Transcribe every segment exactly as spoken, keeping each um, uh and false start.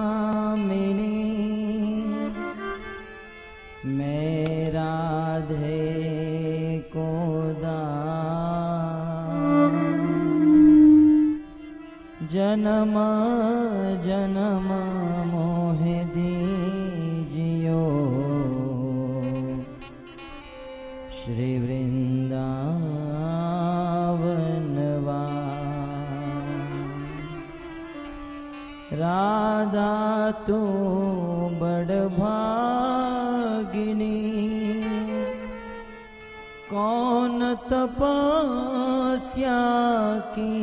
मैं राधे को जन्म जन्म मोह दीजियो श्री वृंदावनवा। राधा तो बड़ भागिनी कौन तपस्या की,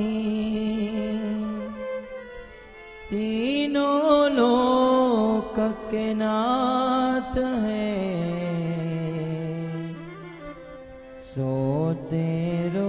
तीनों लोक के नाथ है सो तेरो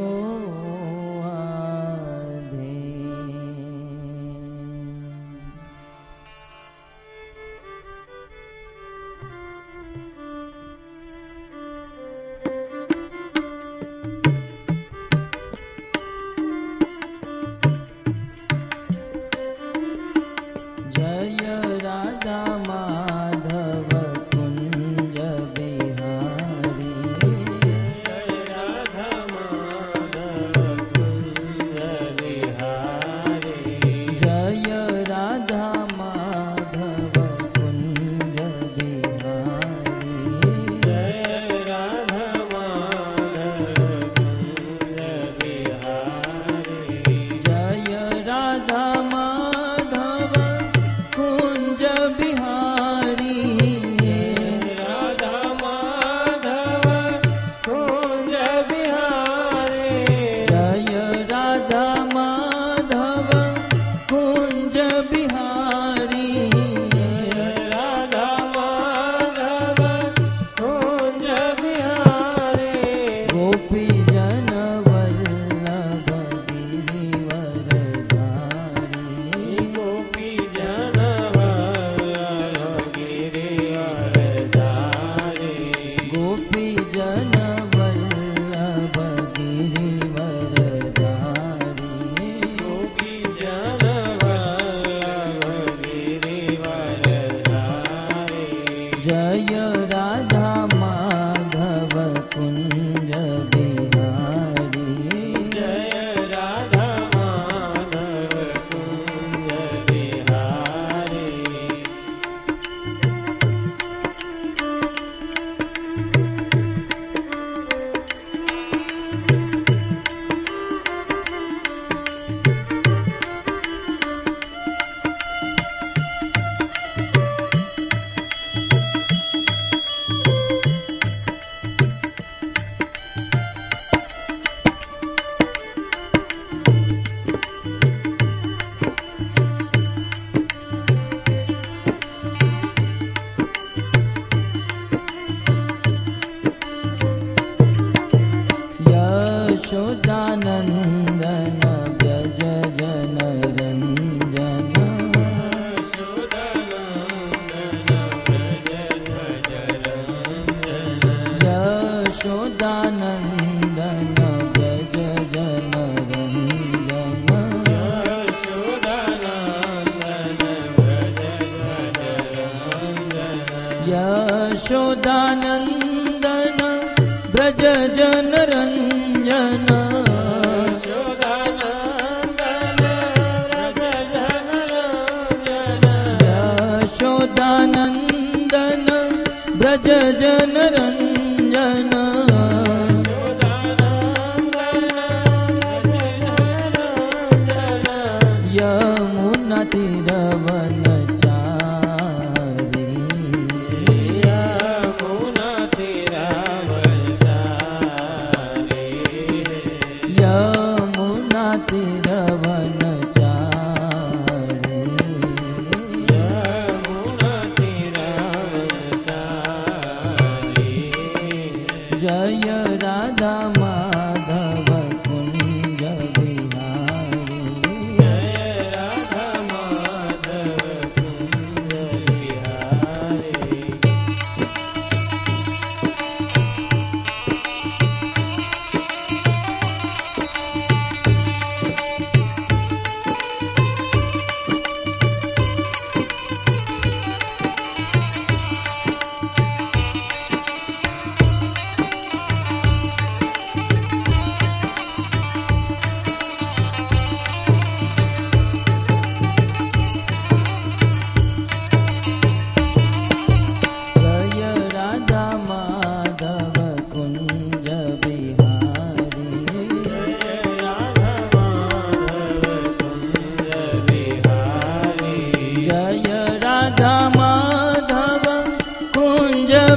यशोदानंदन ब्रज जन रंजन। यशोदानंदन ब्रज जन रंजन। यशोदानंदन ब्रज जन रंजन। यशोदानंदन ब्रज जन रंजन। यमुना तीरवन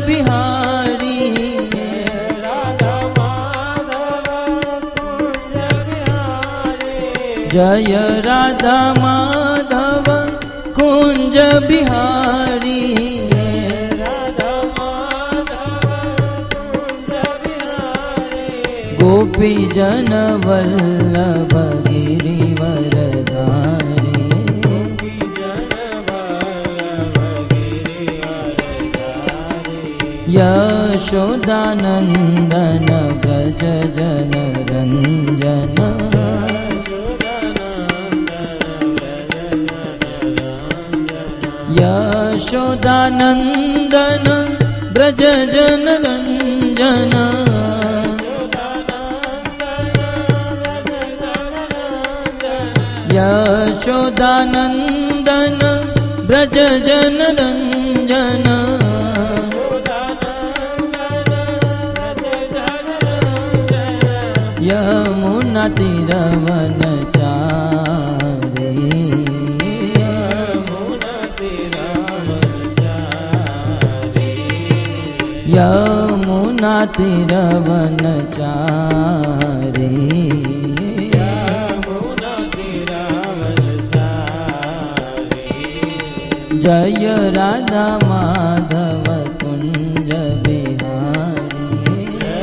बिहारी राधा माधव कुंज बिहारी जय राधा माधव कुंज बिहारी राधा माधव कुंज बिहारी गोपी जन वल्लभ गिरिवरधारी यशोदानंदन ब्रज जन रंजन यशोदानंदन ब्रज जन रंजन यशोदानंदन ब्रज जन रंजन यमुना तीरवन चारे यमुना तीरवन चारे यमुना तीरवन चारे यमुना तीरवन चारे जय राधा माधव कुंज बिहारी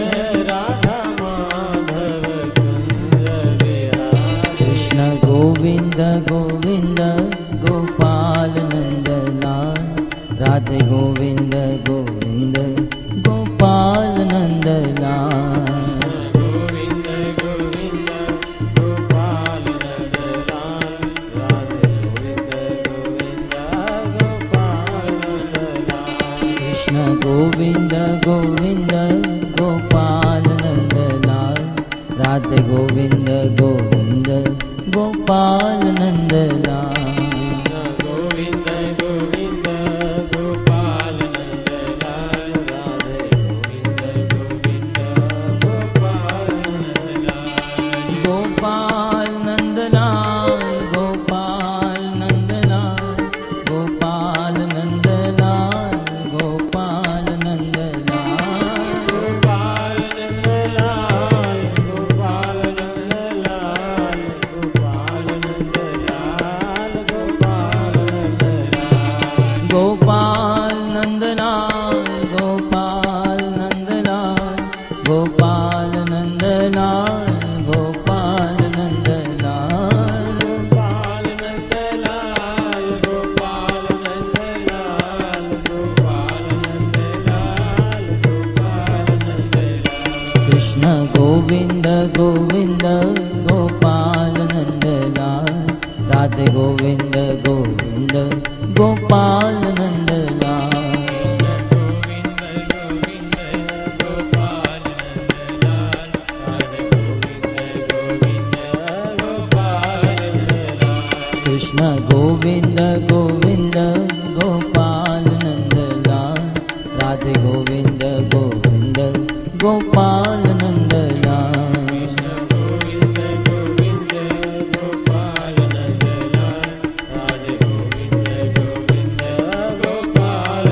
गोविंद गोविंद गोपाल नंदलाल राधे गोविंद गोविंद गोपाल नंदलाल गोविंद गोविंद गोपाल नंदलाल राधे गोविंद गोविंद गोपाल नंदलाल कृष्ण गोविंद गोविंद गोपाल नंदलाल राधे गोविंद गोविंद गोपाल नंदलाल गोविंद गोविंद गोपाल नंदलाल राधे गोविंद गोविंद गोपाल नंदलाल गोपाल नंदलाल गोपाल नंदलाल गोपाल नंदलाल गोपाल नंदलाल गोपाल नंदलाल गोपाल नंदलाल गोपाल नंदलाल गोपाल नंदलाल गोपाल नंदलाल गोपाल नंदलाल गोपाल नंदलाल गोपाल नंदलाल गोपाल नंदलाल गोपाल नंदलाल गोपाल नंदलाल गोपाल नंदलाल कृष्ण गोविंद गोविंद गोपाल नंदलाल राधे गोविंद गोविंद गोपाल नंदलाल गोविंद गोविंद गोपाल नंदलाल राधे गोविंद गोविंद गोपाल नंदलाल कृष्ण गोविंद गोविंद गोपाल नंदलाल राधे गोविंद गोविंद गोपाल नंदलाल गोविंद गोविंद गोपाल नंदलाल राधे गोविंद गोविंद गोपाल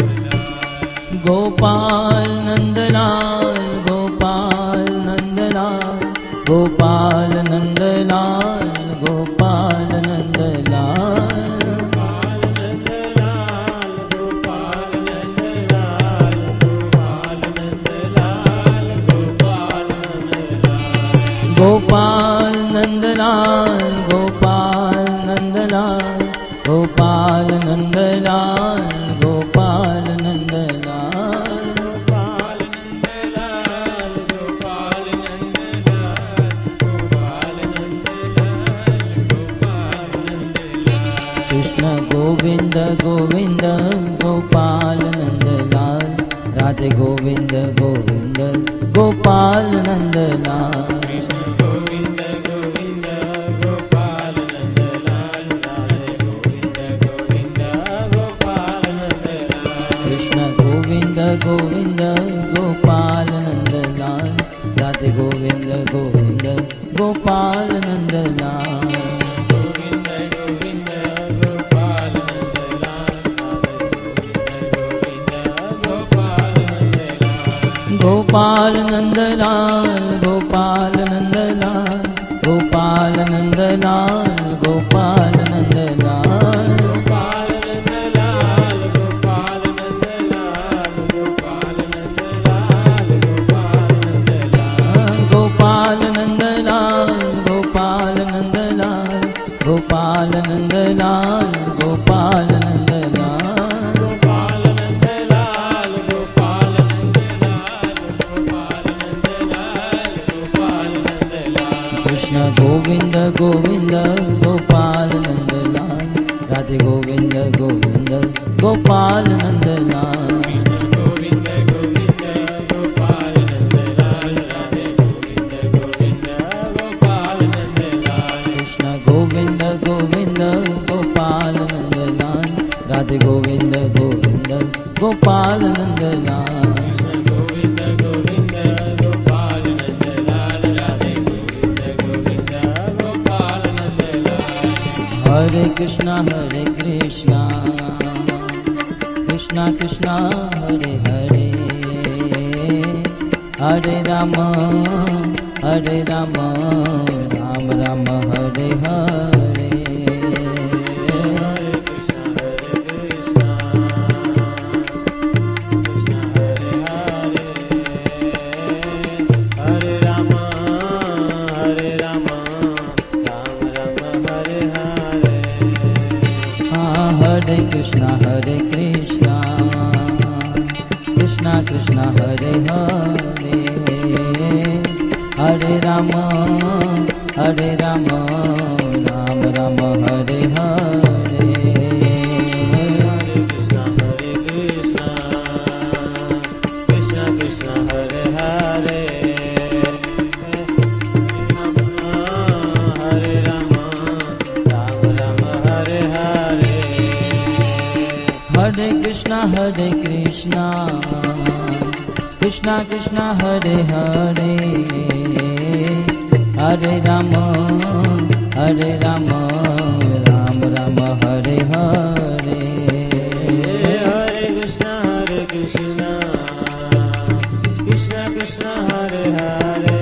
नंदलाल गोपाल नंदलाल गोपाल नंदलाल गोपाल नंदलाल गोपाल नंदलाल गोपाल नंदलाल गोपाल नंदलाल गोपाल नंदलाल गोपाल नंदलाल गोपाल नंदलाल गोपाल नंदलाल गोपाल नंदलाल गोपाल नंदलाल गोपाल नंदलाल गोपाल नंदलाल गोपाल नंदलाल गोपाल नंदलाल कृष्ण गोविंद गोविंद गोपाल नंदलाल राधे गोविंद गोविंद गोपाल नंदलाल कृष्ण गोविंद गोविंद गोपाल नंदलाल राधे गोविंद गोविंद गोपाल नंदलाल कृष्ण गोविंद गोविंद गोपाल नंदलाल राधे गोविंद गोविंद गोपाल नंदलाल गोविंद गोविंद गोपाल नंदलाल राधे गोविंद गोविंद गोपाल गोपाल नंदलाल गोपाल नंदलाल गोपाल नंदलाल गोपाल नंदलाल गोपाल नंदलाल गोपाल नंदलाल गोपाल नंदलाल गोपाल नंदलाल गोपाल नंदलाल गोपाल नंदलाल गोपाल नंदलाल गोपाल नंदलाल गोपाल नंदलाल गोपाल नंदलाल गोपाल नंदलाल गोपाल नंदलाल कृष्ण गोविंद गोविंद गोपाल नंदलाल राधे गोविंद गोविंद गोपाल नंदलाल गोविंद गोविंद गोपाल नंदलाल राधे गोविंद गोविंद गोपाल नंदलाल कृष्ण गोविंद गोविंद गोपाल नंदलाल राधे गोविंद गोविंद गोपाल नंदलाल गोविंद गोविंद गोपाल नंदलाल राधे गोविंद गोविंद गोपाल नंदलाल हरे कृष्णा हरे कृष्णा कृष्णा कृष्णा हरे हरे हरे राम हरे राम राम राम हरे हरे हरे कृष्ण हरे कृष्ण कृष्ण हरे हरे हरे राम हरे राम राम राम हरे हरे हाँ हरे कृष्णा हरे कृष्णा कृष्णा कृष्णा हरे हरे हरे राम हरे राम राम राम हरे हरे हरे कृष्ण हरे कृष्ण कृष्ण कृष्ण हरे हरे हरे राम राम राम हरे हरे हरे कृष्णा हरे कृष्णा कृष्णा कृष्णा हरे हरे हरे राम हरे राम राम राम हरे हरे हरे कृष्ण हरे कृष्ण कृष्ण कृष्ण हरे हरे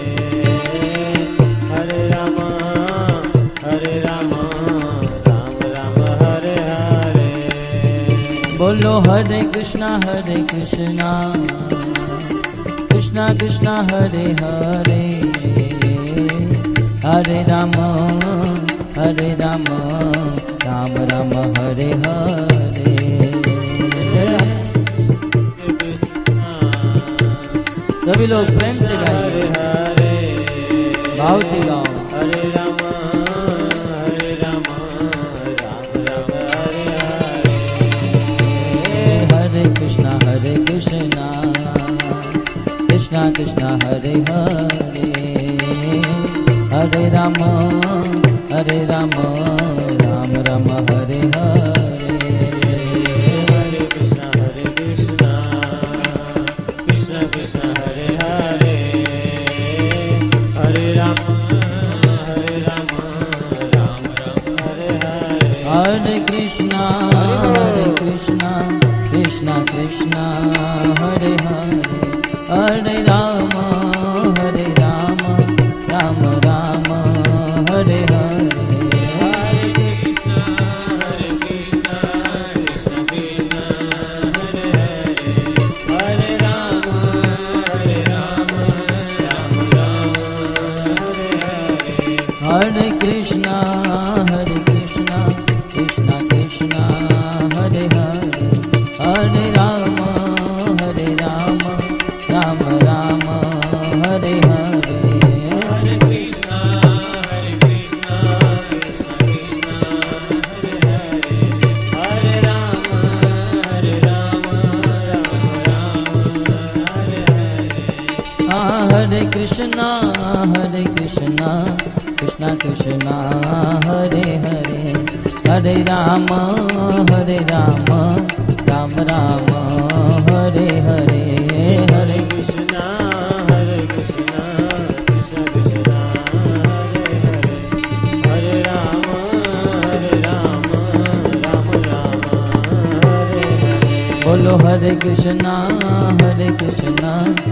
हरे राम हरे राम राम राम हरे हरे बोलो हरे कृष्णा हरे कृष्णा कृष्णा कृष्णा हरे हरे हरे राम हरे राम राम राम हरे हरे सभी लोग प्रेम से गाइए हरे भाव से गाओ हरे राम हरे राम राम राम हरे हरे हरे कृष्णा हरे कृष्णा कृष्णा कृष्णा हरे हरे हरे राम हरे राम राम राम हरे हरे हरे कृष्ण हरे कृष्ण कृष्ण कृष्ण हरे हरे हरे राम हरे राम राम राम हरे हरे हरे कृष्णा हरे कृष्णा कृष्णा कृष्णा हरे हरे हरे राम हरे राम राम राम हरे हरे हरे कृष्ण हरे कृष्ण कृष्ण कृष्ण हरे हरे हरे राम हरे राम राम राम हरे हरे हरे कृष्णा हरे कृष्णा कृष्णा कृष्णा हरे हरे हरे राम हरे राम राम राम हरे हरे हरे कृष्ण हरे कृष्ण कृष्ण कृष्ण हरे हरे हरे राम हरे राम राम राम हरे हरे हाँ हरे कृष्णा हरे कृष्णा कृष्णा कृष्णा हरे हरे हरे राम हरे राम राम राम हरे हरे हरे कृष्ण हरे कृष्ण कृष्ण कृष्ण हरे हरे हरे राम हरे राम राम राम हरे हरे बोलो हरे कृष्णा हरे कृष्णा कृष्णा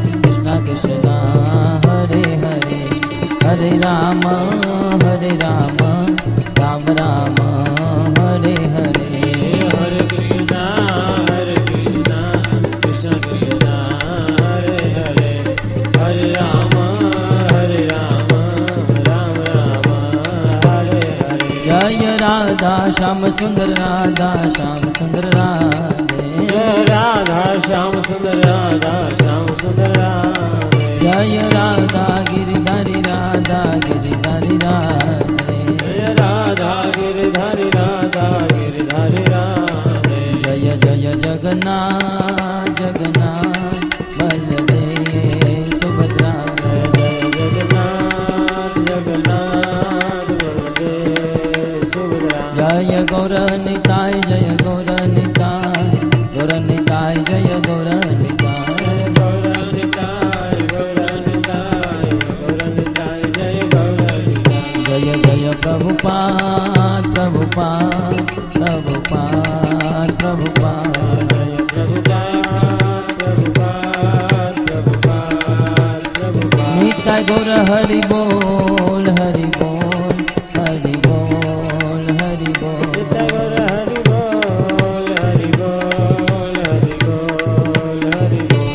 कृष्णा कृष्णा हरे हरे हरे राम हरे राम राम राम हरे हरे हरे कृष्णा हरे कृष्णा कृष्णा कृष्णा हरे हरे हरे राम हरे राम राम राम हरे हरे जय राधा श्याम सुंदर राधा श्याम सुंदर राधे जय राधा श्याम सुंदर राधा श्याम सुंदर राधे जय राधा गिरिधारी राधा गिरिधारी राधे जय राधा गिरिधारी राधा गिरिधारी राधे जय जय जगन्नाथ जगन्नाथ बलदेव सुभद्रा जय जय जगन्नाथ जगन्नाथ बलदेव सुभद्रा जय गौर निताय जय गौर निताय गौर निताय जय गौर निताय गौरनिताय गौरनिताय गौरनिताय जय गौरनिताय जय जय प्रभुपाद प्रभुपाद प्रभुपाद प्रभुपाद जय प्रभुपाद प्रभुपाद प्रभुपाद प्रभुपाद निताय गौर हरि बोल हरि बोल हरि बोल हरि बोल नित्य गौर हरि बोल हरि बोल हरि बोल हरि बोल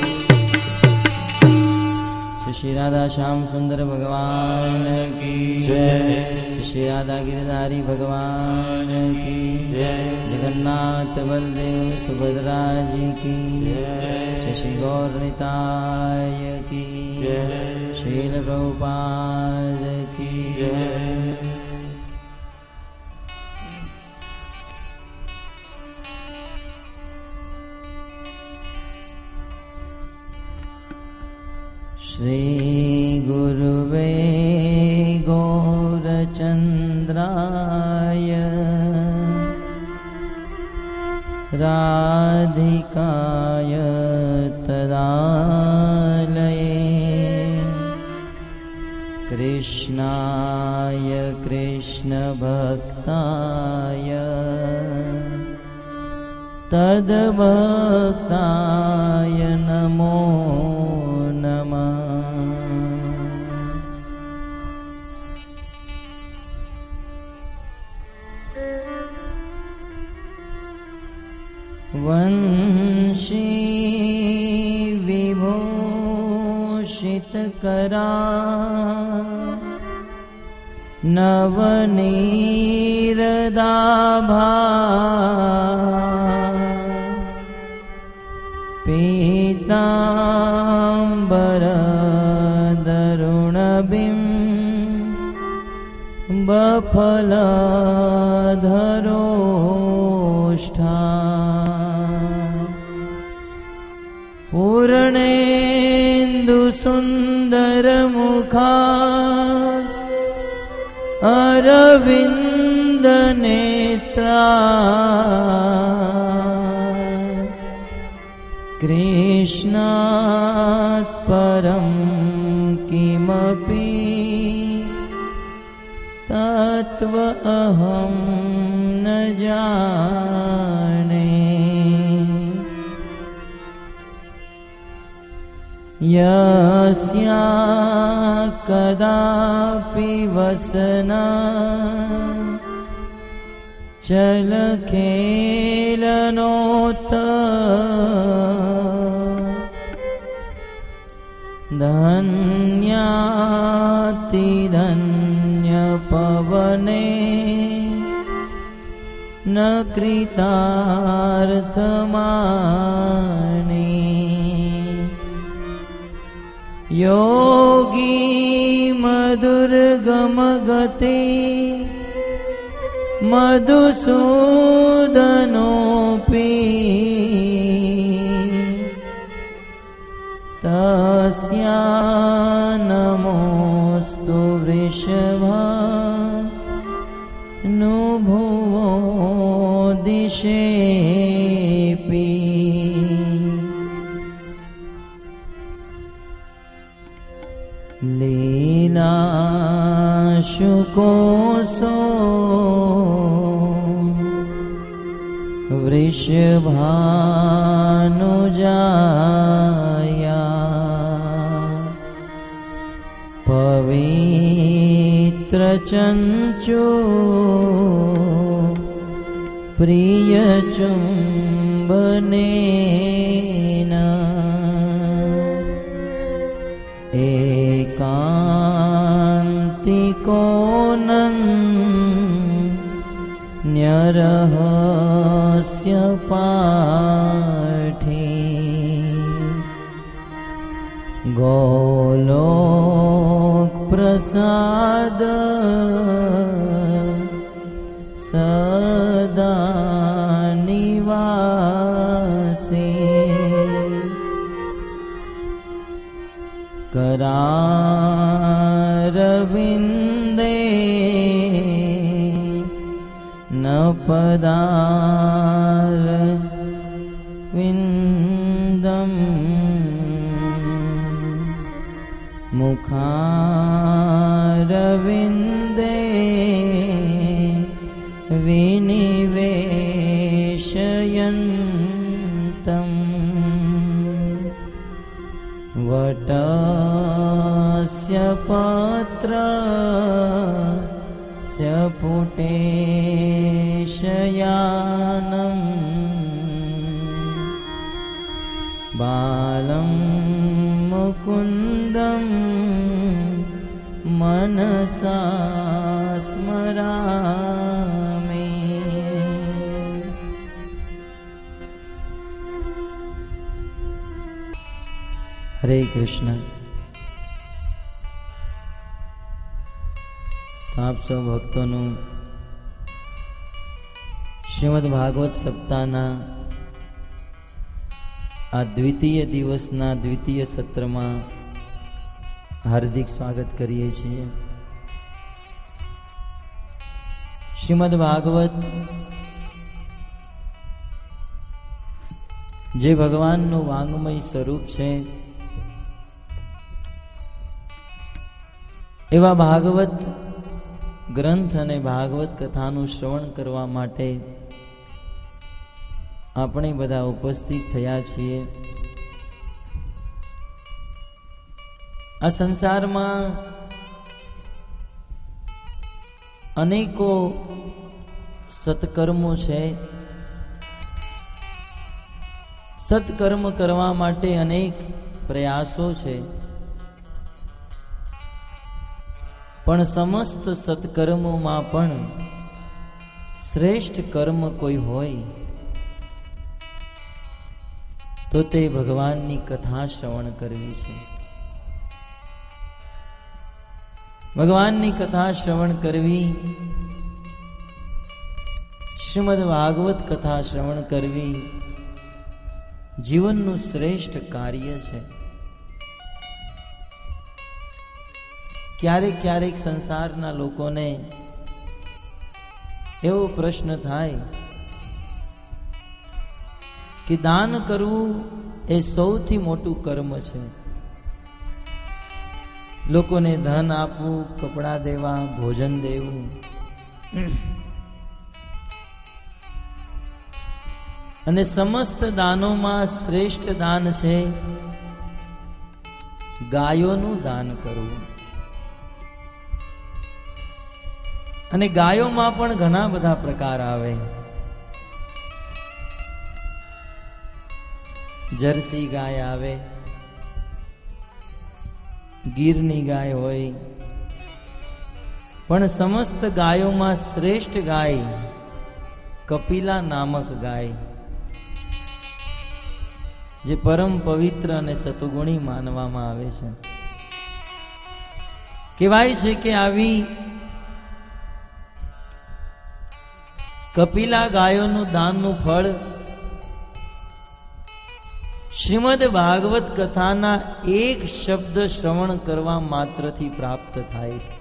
श्री श्री राधा श्याम सुंदर भगवान की जय श्री राधा गिरधारी भगवान की जय जगन्नाथ बलदेव सुभद्रा जी की श्री श्री गौर निताय की जय श्रील प्रभुपाद की जय श्री गुरुवे गौरचन्द्राय राधिकाय तदालये कृष्णाय कृष्णभक्ताय तद्भक्ताय नमो नमः वंशी विभूषितकरा नवनीरदाभा पीताम्बरदरुणबिम्ब बफलधरोष्ठा पूर्णेन्दुसुन्दरमुखा अरविन्दनेत्रा कृष्णात् परं किमपि तत्त्व अहं न जाने यस्या कदापि वसना चलखेलनोत धन्यातिधन्यपवने न कृतार्थमानि योगी मधुरगमगते मधुसूदनोऽपि तस्या नमोऽस्तु वृषभानुभुवो दिशेऽपि लीलाशुकोसो वृषभानुजाया नेत्रचञ्चो प्रियचुम्बनेन एकान्तिकोऽनन्यरहस्य पाठे गोलोक प्रसाद सदा निवासे करारविन्दे न पदार विन्दम् मुखारविन्दे विनिवेशयन्तम् वटस्य पत्रस्य पुटेशयानम् बालं मुकुन्दं मनसा स्मरामि। हरे कृष्ण। आप सौ भक्तों श्रीमद् भागवत सप्ताहना आ द्वितीय दिवसना द्वितीय सत्रमां हार्दिक स्वागत करीए छीए। श्रीमद् भागवत जे भगवानનું વાંગમય સ્વરૂપ છે એવા ભાગવત ગ્રંથ અને ભાગવત કથાનું શ્રવણ કરવા માટે આપણે બધા ઉપસ્થિત થયા છીએ। આ સંસારમાં અનેકો સત્કર્મો છે। સત્કર્મ કરવા માટે અનેક પ્રયાસો છે, પણ સમસ્ત સત્કર્મોમાં પણ શ્રેષ્ઠ કર્મ કોઈ હોય તો તે ભગવાનની કથા શ્રવણ કરવી છે। ભગવાનની કથા શ્રવણ કરવી, શ્રીમદ્ ભાગવત કથા શ્રવણ કરવી જીવનનું શ્રેષ્ઠ કાર્ય છે। ક્યારેક ક્યારેક સંસારના લોકોને એવો પ્રશ્ન થાય કે દાન કરવું એ સૌથી મોટું કર્મ છે। લોકોને ધન આપવું, કપડાં દેવા, ભોજન દેવું, અને સમસ્ત દાનોમાં શ્રેષ્ઠ દાન છે ગાયોનું દાન કરવું। અને ગાયોમાં પણ ઘણા બધા પ્રકાર આવે। જર્સી ગાય આવે, ગીરની ગાય હોય, પણ સમસ્ત ગાયોમાં શ્રેષ્ઠ ગાય કપિલા નામક ગાય, જે પરમ પવિત્ર અને સતુગુણી માનવામાં આવે છે। કહેવાય છે કે આવી કપિલા ગાયોનું દાનનું ફળ શ્રીમદ્ ભાગવત કથાના એક શબ્દ શ્રવણ કરવા માત્રથી પ્રાપ્ત થાય છે।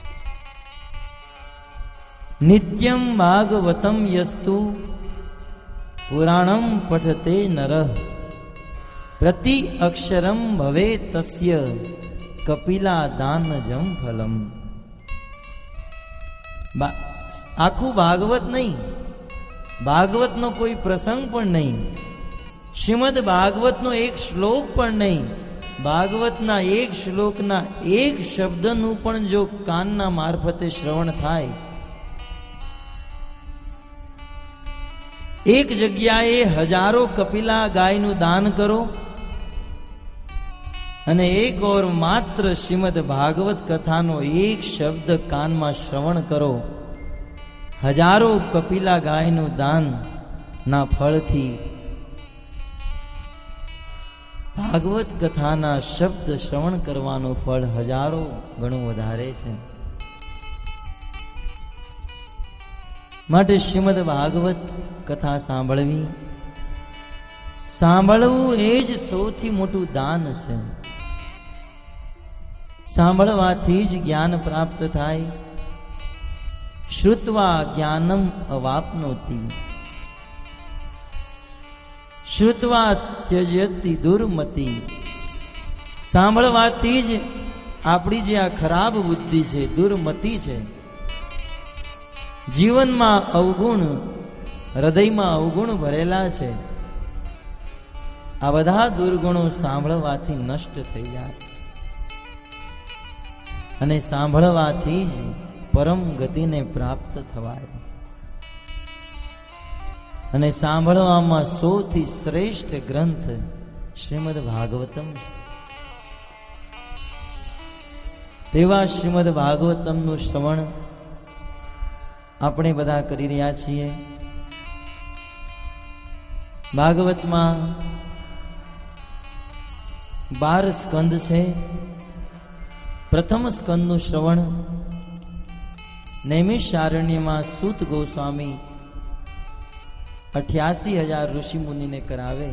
નિત્યમ ભાગવતમ યસ્તુ પુરાણમ પઠતે નરઃ પ્રતિ અક્ષરમ ભવે તસ્ય કપિલા દાનજમ ફલમ। આખું ભાગવત નહીં, ભાગવતનો કોઈ પ્રસંગ પણ નહીં, શ્રીમદ ભાગવતનો એક શ્લોક પણ નહીં, ભાગવતના એક શ્લોકના એક શબ્દનું પણ જો કાનના મારફતે શ્રવણ થાય, એક જગ્યાએ હજારો કપિલા ગાયનું દાન કરો અને એક ઓર માત્ર શ્રીમદ ભાગવત કથાનો એક શબ્દ કાનમાં શ્રવણ કરો, હજારો કપિલા ગાયનું દાન ના ફળથી ભાગવત કથાના શબ્દ શ્રવણ કરવાનું ફળ હજારો ગણું વધારે છે. માટે શ્રીમદ ભાગવત કથા સાંભળવી, સાંભળવું એ જ સૌથી મોટું દાન છે. સાંભળવાથી જ જ્ઞાન પ્રાપ્ત થાય. શ્રુત્વા જ્ઞાનમ અવાપ્નોતિ, શ્રુત્વા ત્યજતી દુર્મતિ. સાંભળવાથી જ આપણી જે આ ખરાબ બુદ્ધિ છે, દુર્મતિ છે, જીવનમાં અવગુણ, હૃદયમાં અવગુણ ભરેલા છે, આ બધા દુર્ગુણો સાંભળવાથી નષ્ટ થઈ જાય. અને સાંભળવાથી જ પરમ ગતિને પ્રાપ્ત થવાય. અને સાંભળવામાં સૌથી શ્રેષ્ઠ ગ્રંથ શ્રીમદ ભાગવતમ છે. તેવા શ્રીમદ ભાગવતમનું શ્રવણ આપણે બધા કરી રહ્યા છીએ. ભાગવતમાં બાર સ્કંદ છે. પ્રથમ સ્કંદનું શ્રવણ નૈમિષારણ્યમાં સૂત ગોસ્વામી અઠ્યાસી હજાર ઋષિ મુનિને કરાવે.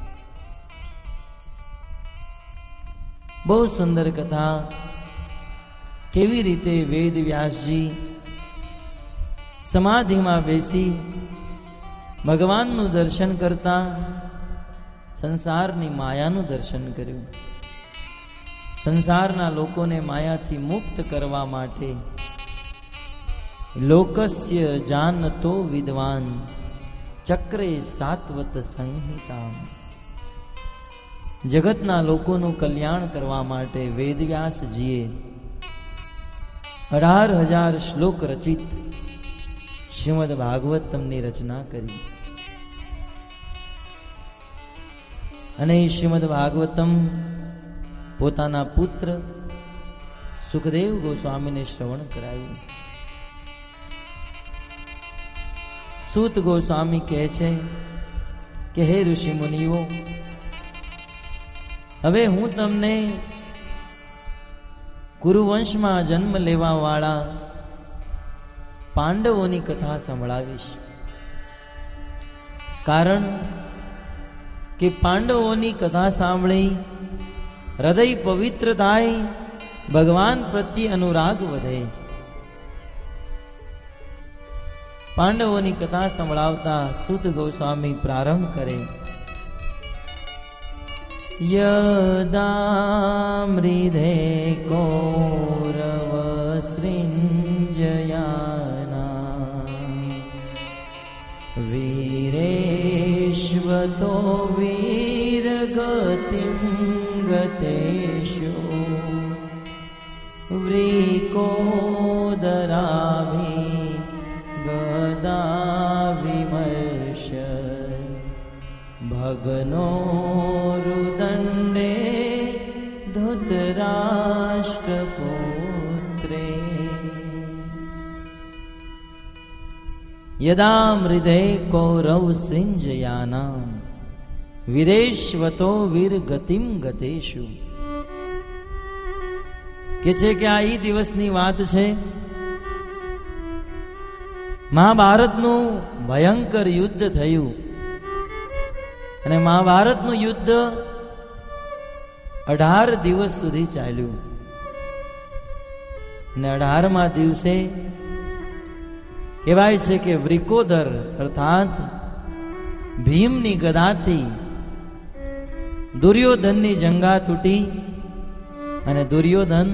બહુ સુંદર કથા. કેવી રીતે વેદ વ્યાસજી સમાધિમાં બેસી ભગવાનનું દર્શન કરતા સંસારની માયાનું દર્શન કર્યું. સંસારના લોકોને માયાથી મુક્ત કરવા માટે લોકસ્ય જાનતો વિદ્વાન ચક્રે સાત્વત સંહિતા, જગતના લોકોનું કલ્યાણ કરવા માટે વેદવ્યાસજીએ અઢાર હજાર શ્લોક રચિત શ્રીમદ ભાગવતમની રચના કરી. અને એ શ્રીમદ ભાગવતમ પોતાના પુત્ર સુખદેવ ગોસ્વામીને શ્રવણ કરાયું. સૂત ગોસ્વામી કહે છે કે હે ઋષિ મુનિઓ, હવે હું તમને કુરુવંશમાં જન્મ લેવા વાળા પાંડવોની કથા સંભળાવીશ. કારણ કે પાંડવોની કથા સાંભળી હૃદય પવિત્ર થાય, ભગવાન પ્રત્યે અનુરાગ વધે. પાંડવોની કથા સંભળાવતા સૂત ગોસ્વામી પ્રારંભ કરે. યદામૃધે કૌરવ સૃંજયાના વીરેશ્વતો વીરગતિમ ગતેષુ વ્રીકોદરાભિ ગદા વિમર્શ ભગનો રુદંડે ધૃતરાષ્ટ્રપુત્રે. યદા મૃધે કૌરવ સૃંજયાના વીરેશ્વતો વીર ગતિમ ગતેષુ. કે છે કે આ ઈ દિવસની વાત છે. મહાભારતનું ભયંકર યુદ્ધ થયું અને મહાભારતનું યુદ્ધ અઢાર દિવસ સુધી ચાલ્યું. અને અઢારમા દિવસે કહેવાય છે કે વૃકોદર અર્થાત ભીમની ગદાથી દુર્યોધનની જંગા તૂટી અને દુર્યોધન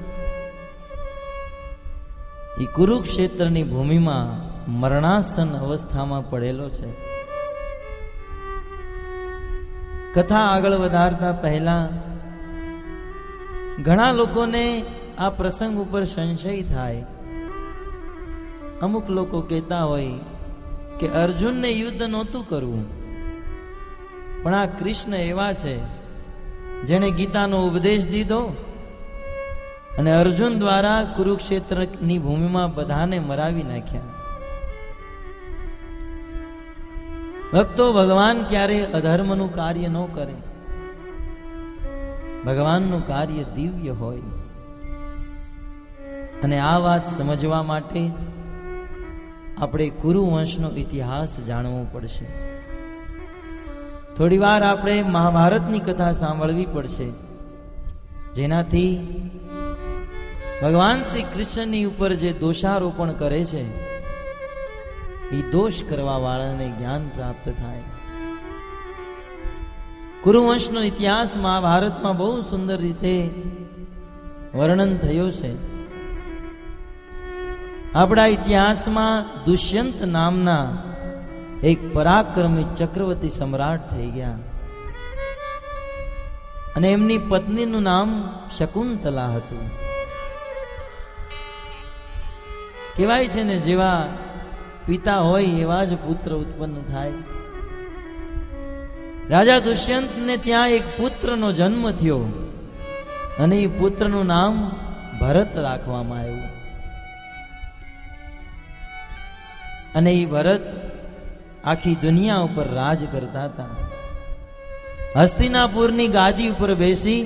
એ કુરુક્ષેત્રની ભૂમિમાં મરણાસન અવસ્થામાં પડેલો છે. કથા આગળ વધારતા પહેલા ઘણા લોકોને આ પ્રસંગ ઉપર સંશય થાય. અમુક લોકો કહેતા હોય કે અર્જુનને યુદ્ધ નહોતું કરવું, પણ આ કૃષ્ણ એવા છે જેણે ગીતાનો ઉપદેશ દીધો અને અર્જુન દ્વારા કુરુક્ષેત્રની ભૂમિમાં બધાને મરાવી નાખ્યા. ભક્તો, ભગવાન ક્યારે અધર્મનું કાર્ય ન કરે. ભગવાનનું કાર્ય દિવ્ય હોય. અને આ વાત સમજવા માટે આપણે કુરુવંશનો ઇતિહાસ જાણવો પડશે. થોડી વાર આપણે મહાભારતની કથા સાંભળવી પડશે, જેનાથી ભગવાન શ્રી કૃષ્ણની ઉપર જે દોષારોપણ કરે છે એ દોષ કરવા વાળાને જ્ઞાન પ્રાપ્ત થાય. કુરુવંશનો ઇતિહાસ મહાભારતમાં બહુ સુંદર રીતે વર્ણન થયો છે. આપણા ઇતિહાસમાં દુષ્યંત નામના એક પરાક્રમી ચક્રવર્તી સમ્રાટ થઈ ગયા અને એમની પત્નીનું નામ શકુંતલા હતું. કહેવાય છે ને, જેવા પિતા હોય એવા જ પુત્ર ઉત્પન્ન થાય. રાજા દુષ્યંતને ત્યાં એક પુત્રનો જન્મ થયો અને એ પુત્રનું નામ ભરત રાખવામાં આવ્યું. અને એ ભરત આખી દુનિયા ઉપર રાજ કરતા હતા. હસ્તિનાપુરની ગાદી ઉપર બેસી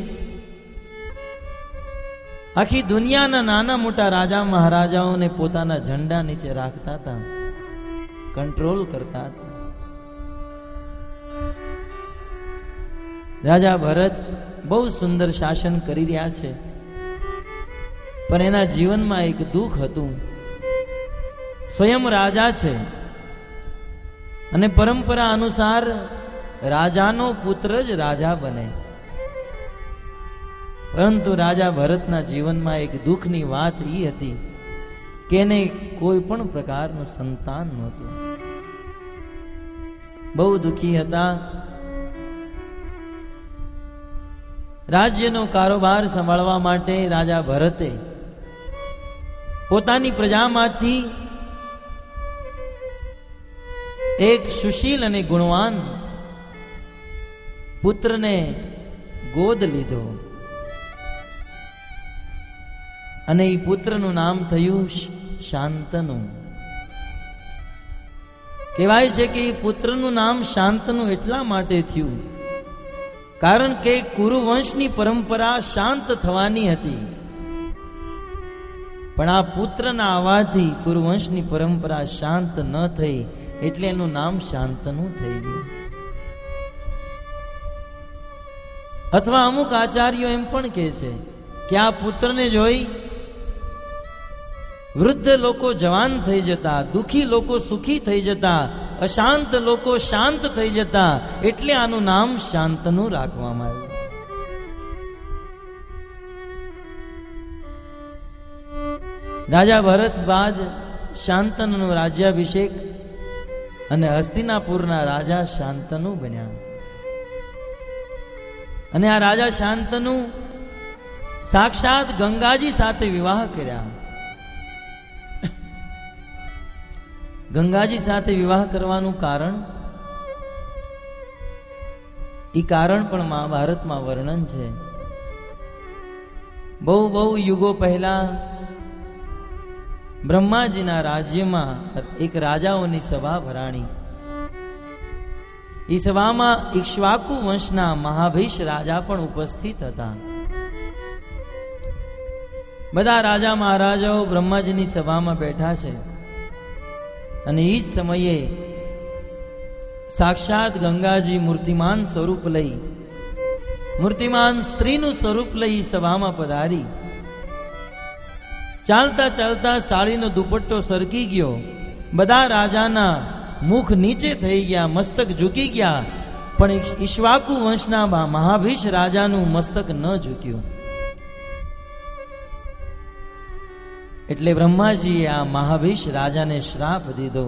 આખી દુનિયાના નાના મોટા રાજા મહારાજાઓને પોતાના ઝંડા નીચે રાખતા હતા, કંટ્રોલ કરતા હતા. રાજા ભરત બહુ સુંદર શાસન કરી રહ્યા છે, પણ એના જીવનમાં એક દુઃખ હતું. સ્વયં રાજા છે અને પરંપરા અનુસાર રાજાનો પુત્ર જ રાજા બને, પરંતુ રાજા ભરતના જીવનમાં એક દુઃખની વાત એ હતી કે એને કોઈ પણ પ્રકારનું સંતાન નહોતું. બહુ દુઃખી હતા. રાજ્યનો કારોબાર સંભાળવા માટે રાજા ભરતે પોતાની પ્રજામાંથી એક સુશીલ અને ગુણવાન પુત્રને ગોદ લીધો અને એ પુત્રનું નામ થયું શાંતનુ. કહેવાય છે કે એ પુત્રનું નામ શાંતનુ એટલા માટે થયું કારણ કે કુરુવંશની પરંપરા શાંત થવાની હતી, પણ આ પુત્રના આવવાથી કુરુવંશની પરંપરા શાંત ન થઈ, એટલે એનું નામ શાંતનુ થઈ ગયું. અથવા અમુક આચાર્યો એમ પણ કહે છે કે આ પુત્રને જોઈ વૃદ્ધ લોકો જવાન થઈ જતા, દુઃખી લોકો સુખી થઈ જતા, અશાંત લોકો શાંત થઈ જતા, એટલે આનું નામ શાંતનુ રાખવામાં આવ્યું. રાજા ભરત બાદ શાંતનુનો રાજ્યાભિષેક અને હસ્તિનાપુરના રાજા શાંતનુ બન્યા. અને આ રાજા શાંતનુ સાક્ષાત ગંગાજી સાથે વિવાહ કર્યા. ગંગાજી સાથે વિવાહ કરવાનું કારણ એ કારણ પણ મહાભારતમાં વર્ણન છે. બહુ બહુ યુગો પહેલા બ્રહ્માજીના રાજ્યમાં એક રાજાઓની સભા ભરાણી. એ સભામાં ઇક્ષ્વાકુ વંશના મહાભીષ રાજા પણ ઉપસ્થિત હતા. બધા રાજા મહારાજાઓ બ્રહ્માજીની સભામાં બેઠા છે અને એ જ સમયે સાક્ષાત ગંગાજી મૂર્તિમાન સ્વરૂપ લઈ મૂર્તિમાન સ્ત્રીનું સ્વરૂપ લઈ સભામાં પધારી. ચાલતા ચાલતા સાડીનો દુપટ્ટો સરકી ગયો. બધા રાજાના મુખ નીચે થઈ ગયા, મસ્તક ઝૂકી ગયા, પણ ઇક્ષ્વાકુ વંશના મહાભીષ રાજાનું મસ્તક ન ઝૂક્યું. એટલે બ્રહ્માજીએ આ મહાભીષ રાજાને શ્રાપ દીધો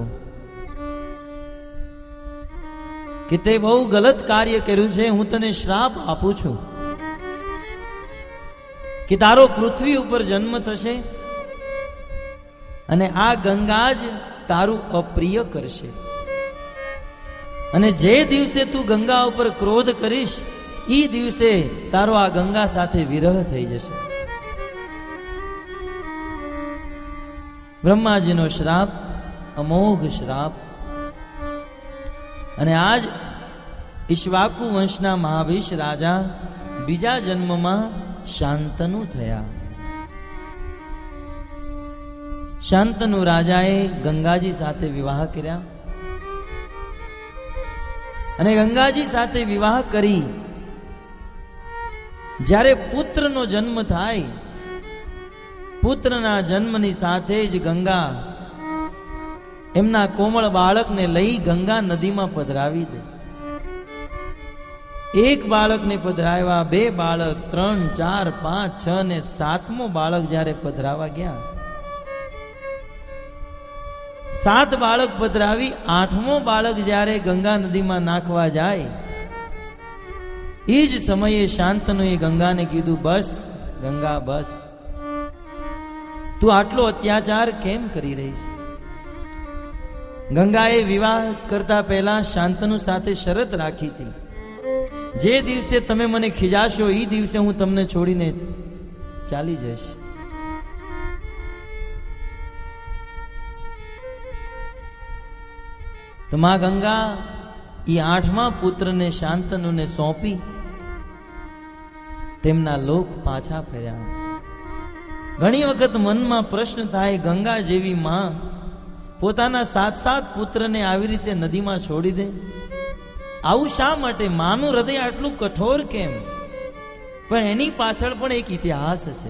કે તે બહુ ગલત કાર્ય કર્યું છે, હું તને શ્રાપ આપું છું. કે તારો પૃથ્વી ઉપર જન્મ થશે અને આ ગંગા જ તારું અપ્રિય કરશે, અને જે દિવસે તું ગંગા ઉપર ક્રોધ કરીશ એ દિવસે તારો આ ગંગા સાથે વિરહ થઈ જશે. બ્રહ્માજીનો શ્રાપ, અમોઘ શ્રાપ. અને આજ ઈક્ષ્વાકુ વંશના મહાભીષ રાજા બીજા જન્મમાં શાંતનુ થયા. શાંતનુ રાજાએ ગંગાજી સાથે વિવાહ કર્યા અને ગંગાજી સાથે વિવાહ કરી જ્યારે પુત્રનો જન્મ થાય, પુત્રના જન્મની સાથે જ ગંગા એમના કોમળ બાળકને લઈ ગંગા નદીમાં પધરાવી દે. એક બાળકને પધરાવ્યા, બે બાળક, ત્રણ, ચાર, પાંચ, છ ને સાતમો બાળક જ્યારે પધરાવા ગયા, સાત બાળક પધરાવી આઠમો બાળક જ્યારે ગંગા નદીમાં નાખવા જાય, એ જ સમયે શાંતનુએ ગંગાને કીધું, બસ ગંગા બસ, તું આટલો અત્યાચાર કેમ કરી રહી છે? ગંગાએ વિવાહ કરતા પહેલા શાંતનુ સાથે શરત રાખી હતી, જે દિવસે તમે મને ખીજાશો એ દિવસે હું તમને છોડીને ચાલી જઈશ. તો માં ગંગા એ આઠમા પુત્રને શાંતનુને સોંપી તેમના લોક પાછા ફર્યા. ઘણી વખત મનમાં પ્રશ્ન થાય, ગંગા જેવી માં પોતાના સાત સાત પુત્રને આવી રીતે નદીમાં છોડી દે? આવું શા માટે? માનું હૃદય આટલું કઠોર કેમ? પણ એની પાછળ પણ એક ઇતિહાસ છે.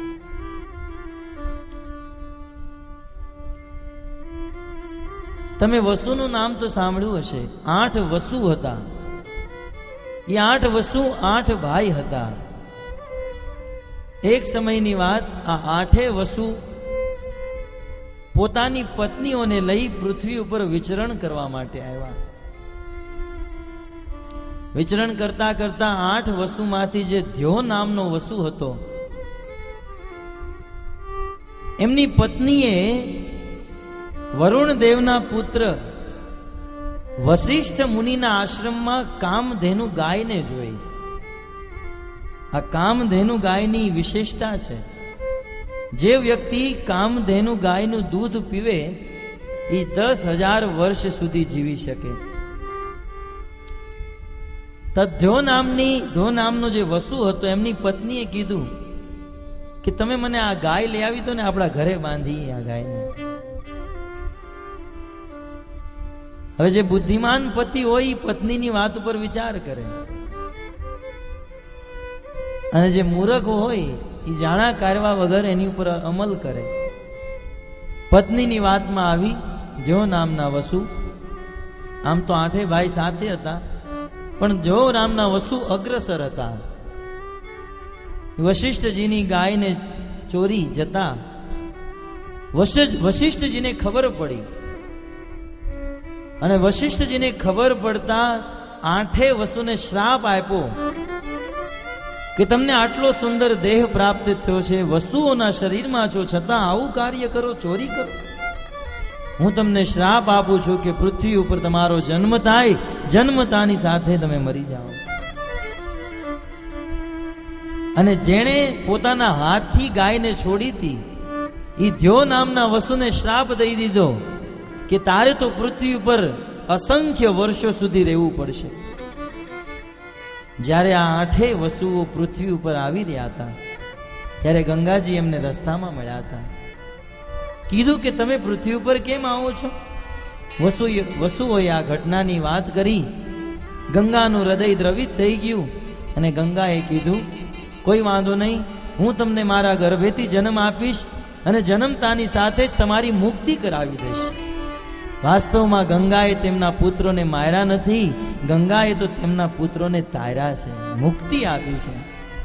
તમે વસુનું નામ તો સાંભળ્યું હશે. આઠ વસુ હતા. એ આઠ વસુ આઠ ભાઈ હતા. એક સમયની વાત, આ આઠે વસુ પોતાની પત્નીઓને લઈ પૃથ્વી ઉપર વિચરણ કરવા માટે આવ્યા. વિચરણ કરતા કરતા આઠ વસુમાંથી જે ધ્યો નામનો વસુ હતો, એમની પત્નીએ વરુણ દેવના પુત્ર વશિષ્ઠ મુનિના આશ્રમમાં કામધેનુ ગાયને જોઈ. આ કામધેનુ ગાયની વિશેષતા છે, જે વ્યક્તિ કામધેનુ ગાયનું દૂધ પીવે એ દસ હજાર વર્ષ સુધી જીવી શકે. તદ્ધ્યો નામની ધ્યો નામનો જે વસુ હતો, એમની પત્નીએ કીધું કે તમે મને આ ગાય લઈ આવી તો ને આપણા ઘરે બાંધી આ ગાયને. હવે જે બુદ્ધિમાન પતિ હોય એ પત્નીની વાત ઉપર વિચાર કરે, અને જે મૂર્ખ હોય એ જાણા કારવા વગર એની ઉપર અમલ કરે. પત્નીની વાતમાં આવી ધ્યો નામના વસુ, આમ તો આઠે ભાઈ સાથે હતા, પણ ધ્યો નામના વસુ અગ્રસર હતા. વશિષ્ઠજીની ગાયને ચોરી જતા વશિષ્ઠજીને ખબર પડી, અને વશિષ્ઠજીને ખબર પડતા આઠે વસુને શ્રાપ આપ્યો કે તમને આટલો સુંદર દેહ પ્રાપ્ત થયો છે, વસુઓના શરીરમાં છો, છતાં આવું કાર્ય કરો, ચોરી કરો. હું તમને શ્રાપ આપું છું કે પૃથ્વી ઉપર તમારો જન્મ થાય, જન્મતાની સાથે તમે મરી જાઓ. અને જેણે પોતાના હાથથી ગાયને છોડી હતી એ ધ્યો નામના વસુને શ્રાપ દઈ દીધો કે તારે તો પૃથ્વી ઉપર અસંખ્ય વર્ષો સુધી રહેવું પડશે. જ્યારે આ આઠે વસુઓ પૃથ્વી ઉપર આવી રહ્યા હતા, ત્યારે ગંગાજી એમને રસ્તામાં મળ્યા હતા. કીધું કે તમે પૃથ્વી ઉપર કેમ આવો છો? વસુ વસુઓએ આ ઘટનાની વાત કરી. ગંગાનું હૃદય દ્રવિત થઈ ગયું, અને ગંગાએ કીધું, કોઈ વાંધો નહીં, હું તમને મારા ગર્ભેથી જન્મ આપીશ, અને જન્મતાની સાથે જ તમારી મુક્તિ કરાવી દઈશ. વાસ્તવમાં ગંગાએ તેમના પુત્રોને માર્યા નથી, ગંગાએ તો તેમના પુત્રોને તાર્યા છે, મુક્તિ આપી છે.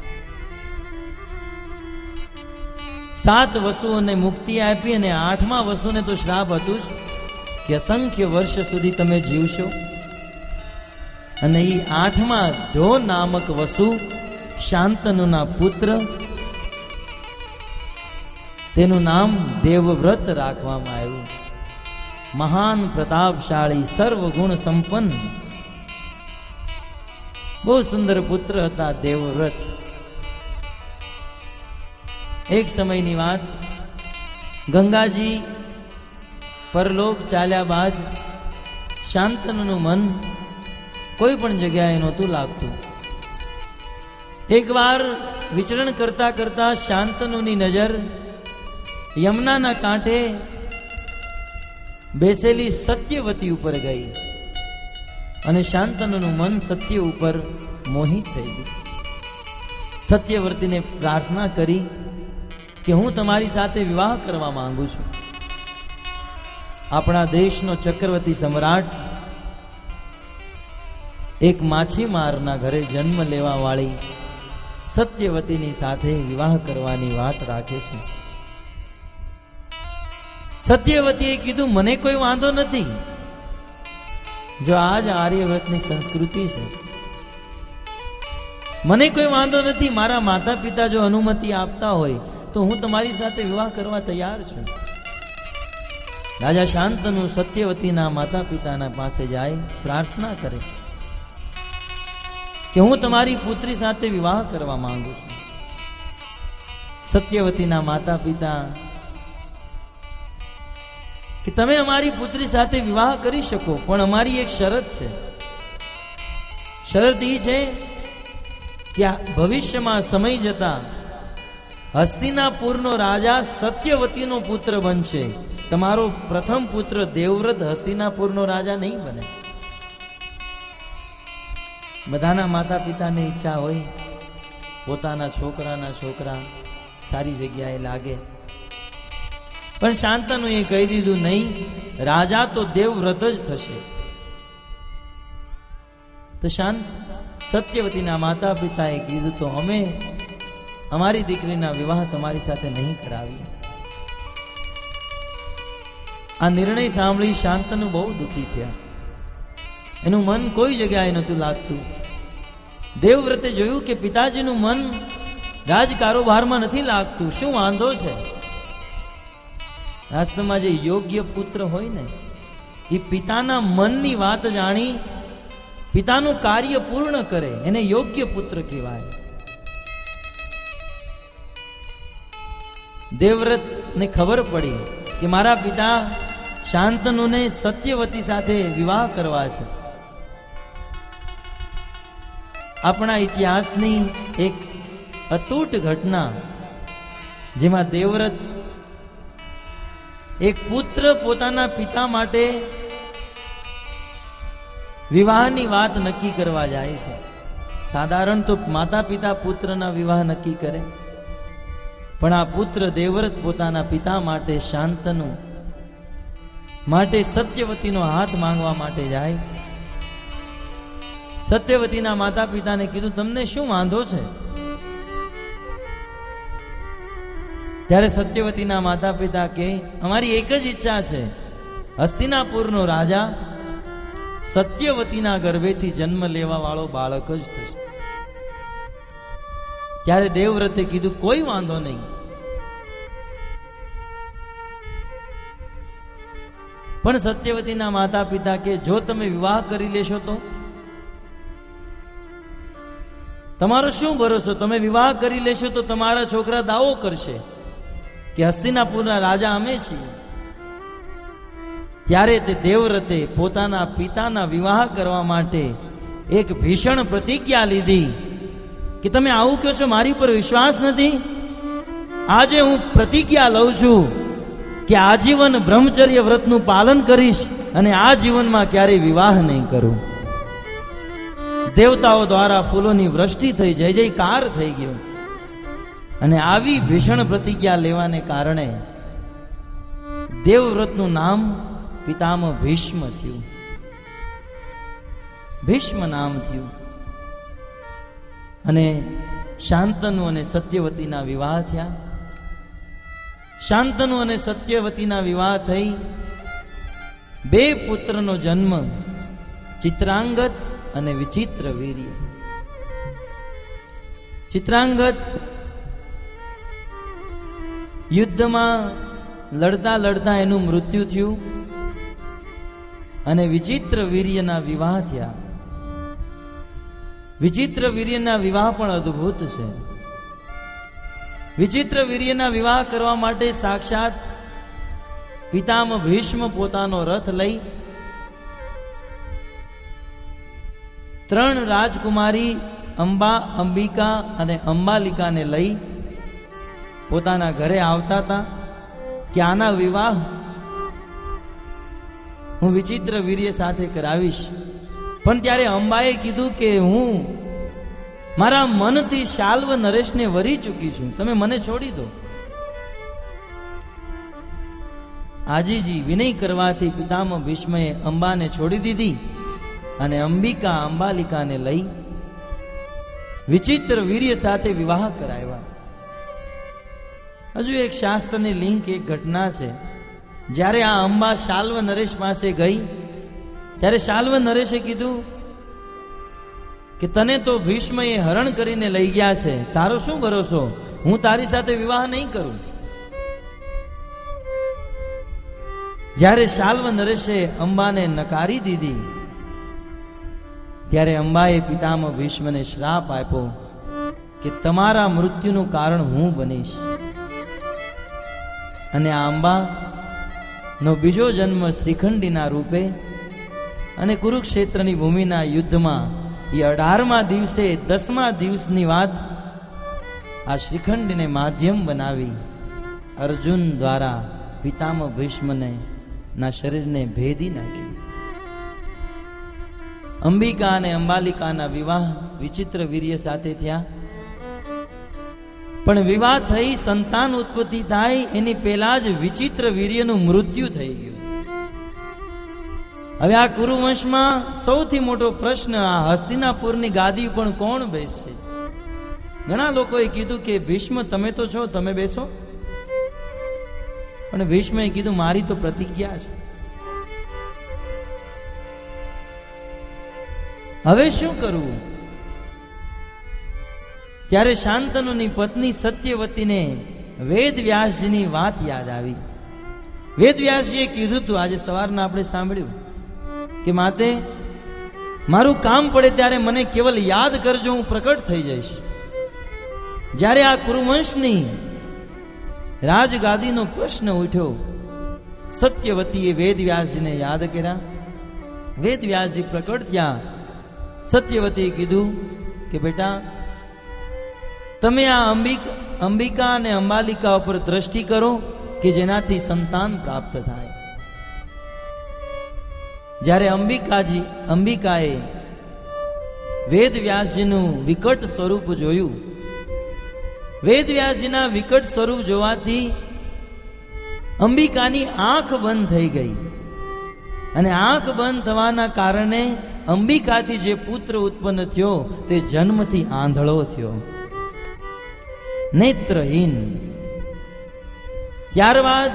સાત વસુઓને મુક્તિ આપી, અને આઠમા વસુને તો શ્રાપ હતું જ કે અસંખ્ય વર્ષ સુધી તમે જીવશો. અને એ આઠમા ધ્યો નામક વસુ શાંતનુના પુત્ર તેનું નામ દેવવ્રત રાખવામાં આવ્યું. મહાન પ્રતાપશાળી સર્વગુણ સંપન્ન બહુ સુંદર પુત્ર હતા દેવવ્રત. એક સમયની વાત, ગંગાજી પરલોક ચાલ્યા બાદ શાંતનુનું મન કોઈ પણ જગ્યાએ નહોતું લાગતું. એકવાર વિચરણ કરતા કરતા શાંતનુની નજર યમુનાના કાંઠે બેસેલી સત્યવતી ઉપર ગઈ અને શાંતનુનું મન સત્ય ઉપર મોહિત થઈ ગયું. સત્યવતીને પ્રાર્થના કરી કે હું તમારી સાથે વિવાહ કરવા માંગુ છું. આપણા દેશનો ચક્રવર્તી સમ્રાટ એક માછીમારના ઘરે જન્મ લેવા વાળી સત્યવતીની સાથે વિવાહ કરવાની વાત રાખે છે. સત્યવતીએ કીધું મને કોઈ વાંધો નથી. જો આજ આર્યવ્રતની સંસ્કૃતિ છે, મને કોઈ વાંધો નથી. મારા માતા પિતા જો અનુમતિ આપતા હોય તો હું તમારી સાથે વિવાહ કરવા તૈયાર છું. રાજા શાંતનુ સત્યવતીના માતા પિતાના પાસે જાય, પ્રાર્થના કરે કે હું તમારી પુત્રી સાથે વિવાહ કરવા માંગુ છું. સત્યવતીના માતા પિતા કે તમે અમારી પુત્રી સાથે વિવાહ કરી શકો, પણ અમારી એક શરત છે. શરત એ છે કે ભવિષ્યમાં સમય જતા હસ્તિનાપુરનો રાજા સત્યવતીનો પુત્ર બનશે. તમારો પ્રથમ પુત્ર દેવવ્રત હસ્તિનાપુરનો રાજા નહીં બને. બધાના માતા પિતાની ઈચ્છા હોય પોતાના છોકરાના છોકરા સારી જગ્યાએ લાગે, પણ શાંતનુએ કહી દીધું નહીં, રાજા તો દેવવ્રત જ થશે. તો શાંત સત્યવતીના માતા પિતાએ કીધું તો અમે અમારી દીકરીના વિવાહ તમારી સાથે નહીં કરાવીએ. આ નિર્ણય સાંભળી શાંતનુ બહુ દુઃખી થયા. એનું મન કોઈ જગ્યાએ નહોતું લાગતું. દેવવ્રતે જોયું કે પિતાજીનું મન રાજ કારોબારમાં નથી લાગતું. શું વાંધો છે? વાસ્તવમાં જે યોગ્ય પુત્ર હોય ને એ પિતાના મનની વાત જાણી પિતાનું કાર્ય પૂર્ણ કરે, એને યોગ્ય પુત્ર કહેવાય. દેવવ્રત ને ખબર પડી કે મારા પિતા શાંતનુને સત્યવતી સાથે વિવાહ કરવા છે. આપણા ઇતિહાસની એક અતૂટ ઘટના જેમાં દેવવ્રત એક પુત્ર પોતાના પિતા માટે વિવાહની વાત નક્કી કરવા જાય છે. સાધારણ તો માતા પિતા પુત્રના વિવાહ નક્કી કરે, પણ આ પુત્ર દેવવ્રત પોતાના પિતા માટે શાંતનુ માટે સત્યવતીનો હાથ માંગવા માટે જાય. સત્યવતીના માતા પિતાને કીધું તમને શું વાંધો છે? ત્યારે સત્યવતીના માતા પિતા કે અમારી એક જ ઈચ્છા છે, હસ્તિનાપુરનો રાજા સત્યવતીના ગર્ભેથી જન્મ લેવા વાળો બાળક જ થશે. ત્યારે દેવવ્રતે કીધું કોઈ વાંધો નહીં, પણ સત્યવતીના માતા પિતા કે જો તમે વિવાહ કરી લેશો તો તમારો શું ભરોસો? તમે વિવાહ કરી લેશો તો તમારા છોકરા દાવો કરશે કે હસ્તિનાપુરના રાજા અમે છીએ. ત્યારે તે દેવવ્રતે પોતાના પિતાના વિવાહ કરવા માટે એક ભીષણ પ્રતિજ્ઞા લીધી કે તમે આવું કહો છો, મારી પર વિશ્વાસ નથી? આજે હું પ્રતિજ્ઞા લઉં છું કે આજીવન બ્રહ્મચર્ય વ્રતનું પાલન કરીશ અને આ જીવનમાં ક્યારેય વિવાહ નહીં કરું. દેવતાઓ દ્વારા ફૂલોની વૃષ્ટિ થઈ, જય જયકાર થઈ ગયો. અને આવી ભીષણ પ્રતિજ્ઞા લેવાને કારણે દેવવ્રતનું નામ પિતામહ ભીષ્મ થયું. ભીષ્મ નામ થયું. અને શાંતનુ અને સત્યવતીના વિવાહ થયા. શાંતનુ અને સત્યવતીના વિવાહ થઈ બે પુત્રનો જન્મ, ચિત્રાંગત અને વિચિત્ર વીર્ય. ચિત્રાંગત યુદ્ધમાં લડતા લડતા એનું મૃત્યુ થયું અને વિચિત્ર વીર્યના વિવાહ થયા. વિચિત્ર વીર્યના વિવાહ પણ અદ્ભુત છે. વિચિત્ર વીર્યના વિવાહ કરવા માટે સાક્ષાત પિતામહ ભીષ્મ પોતાનો રથ લઈ ત્રણ રાજકુમારી અંબા, અંબિકા અને અંબાલિકાને લઈ પોતાના ઘરે આવતા હતા કે આના વિવાહ હું વિચિત્ર વીર્ય સાથે કરાવીશ. પણ ત્યારે અંબાએ કીધું કે હું મારા મનથી શાલ્વ નરેશને વરી ચૂકી છું, તમે મને છોડી દો. આજીજી વિનય કરવાથી પિતામહ ભીષ્મએ અંબાને છોડી દીધી અને અંબિકા અંબાલિકાને લઈ વિચિત્ર વીર્ય સાથે વિવાહ કરાવ્યા. હજુ એક શાસ્ત્રની લિંક, એક ઘટના છે. જ્યારે આ અંબા શાલ્વ નરેશ પાસે ગઈ ત્યારે શાલ્વ નરેશે કીધું કે તને તો ભીષ્મએ હરણ કરીને લઈ ગયા છે, તારો શું ભરોસો, હું તારી સાથે વિવાહ નહીં કરું. જ્યારે શાલ્વ નરેશે અંબાને નકારી દીધી ત્યારે અંબાએ પિતામહ ભીષ્મને શ્રાપ આપ્યો કે તમારા મૃત્યુનું કારણ હું બનીશ. અને આ અંબા નો બીજો જન્મ શ્રીખંડીના રૂપે અને કુરુક્ષેત્રની ભૂમિના યુદ્ધમાં એ અઢારમા દિવસે દસમા દિવસની વાત આ શ્રીખંડીને માધ્યમ બનાવી અર્જુન દ્વારા પિતામહ ભીષ્મને ના શરીરને ભેદી નાખ્યું. અંબિકા અને અંબાલિકાના વિવાહ વિચિત્ર વીર્ય સાથે થયા. પણ વિવાહ થઈ સંતાન ઉત્પત્તિ થાય એની પહેલા જ વિચિત્ર વીર્યનું મૃત્યુ થઈ ગયું. હવે આ કુરુવંશમાં સૌથી મોટો પ્રશ્ન, આ હસ્તિનાપુરની ગાદી પણ કોણ બેસશે? ઘણા લોકોએ કીધું કે ભીષ્મ તમે તો છો, તમે બેસો. પણ ભીષ્મએ કીધું મારી તો પ્રતિજ્ઞા છે. હવે શું કરવું? ત્યારે શાંતનુની પત્ની સત્યવતીને વેદવ્યાસજીની વાત યાદ આવી. વેદવ્યાસજીએ કીધું તું, આજે સવારના આપણે સાંભળ્યું કે માતે મારું કામ પડે ત્યારે મને કેવલ યાદ કરજો, હું પ્રકટ થઈ જઈશ. જ્યારે આ કુરુવંશની રાજગાદીનો પ્રશ્ન ઉઠ્યો, સત્યવતીએ વેદવ્યાસજીને યાદ કર્યા. વેદવ્યાસજી પ્રકટ થયા. સત્યવતીએ કીધું કે બેટા તમે આ અંબિકા અંબિકા અને અંબાલિકા ઉપર દ્રષ્ટિ કરો કે જેનાથી સંતાન પ્રાપ્ત થાય. જ્યારે અંબિકાજી અંબિકાએ વેદવ્યાસજીનું વિકટ સ્વરૂપ જોયું, વેદવ્યાસજીના વિકટ સ્વરૂપ જોવાથી અંબિકાની આંખ બંધ થઈ ગઈ અને આંખ બંધ થવાના કારણે અંબિકાથી જે પુત્ર ઉત્પન્ન થયો તે જન્મથી આંધળો થયો, નેત્રહીન. ત્યારબાદ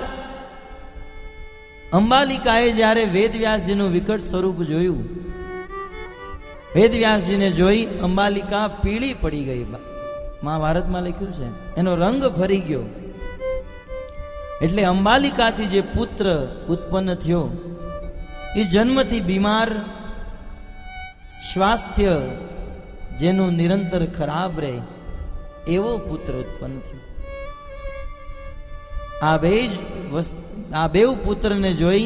અંબાલિકાએ જ્યારે વેદવ્યાસજીનું વિકટ સ્વરૂપ જોયું, વેદવ્યાસજીને જોઈ અંબાલિકા પીળી પડી ગઈ. મહાભારતમાં લખ્યું છે એનો રંગ ફરી ગયો. એટલે અંબાલિકાથી જે પુત્ર ઉત્પન્ન થયો એ જન્મથી બીમાર, સ્વાસ્થ્ય જેનું નિરંતર ખરાબ રહે એવો પુત્ર ઉત્પન્ન થયો. આ બે જ આ બેવ પુત્રને જોઈ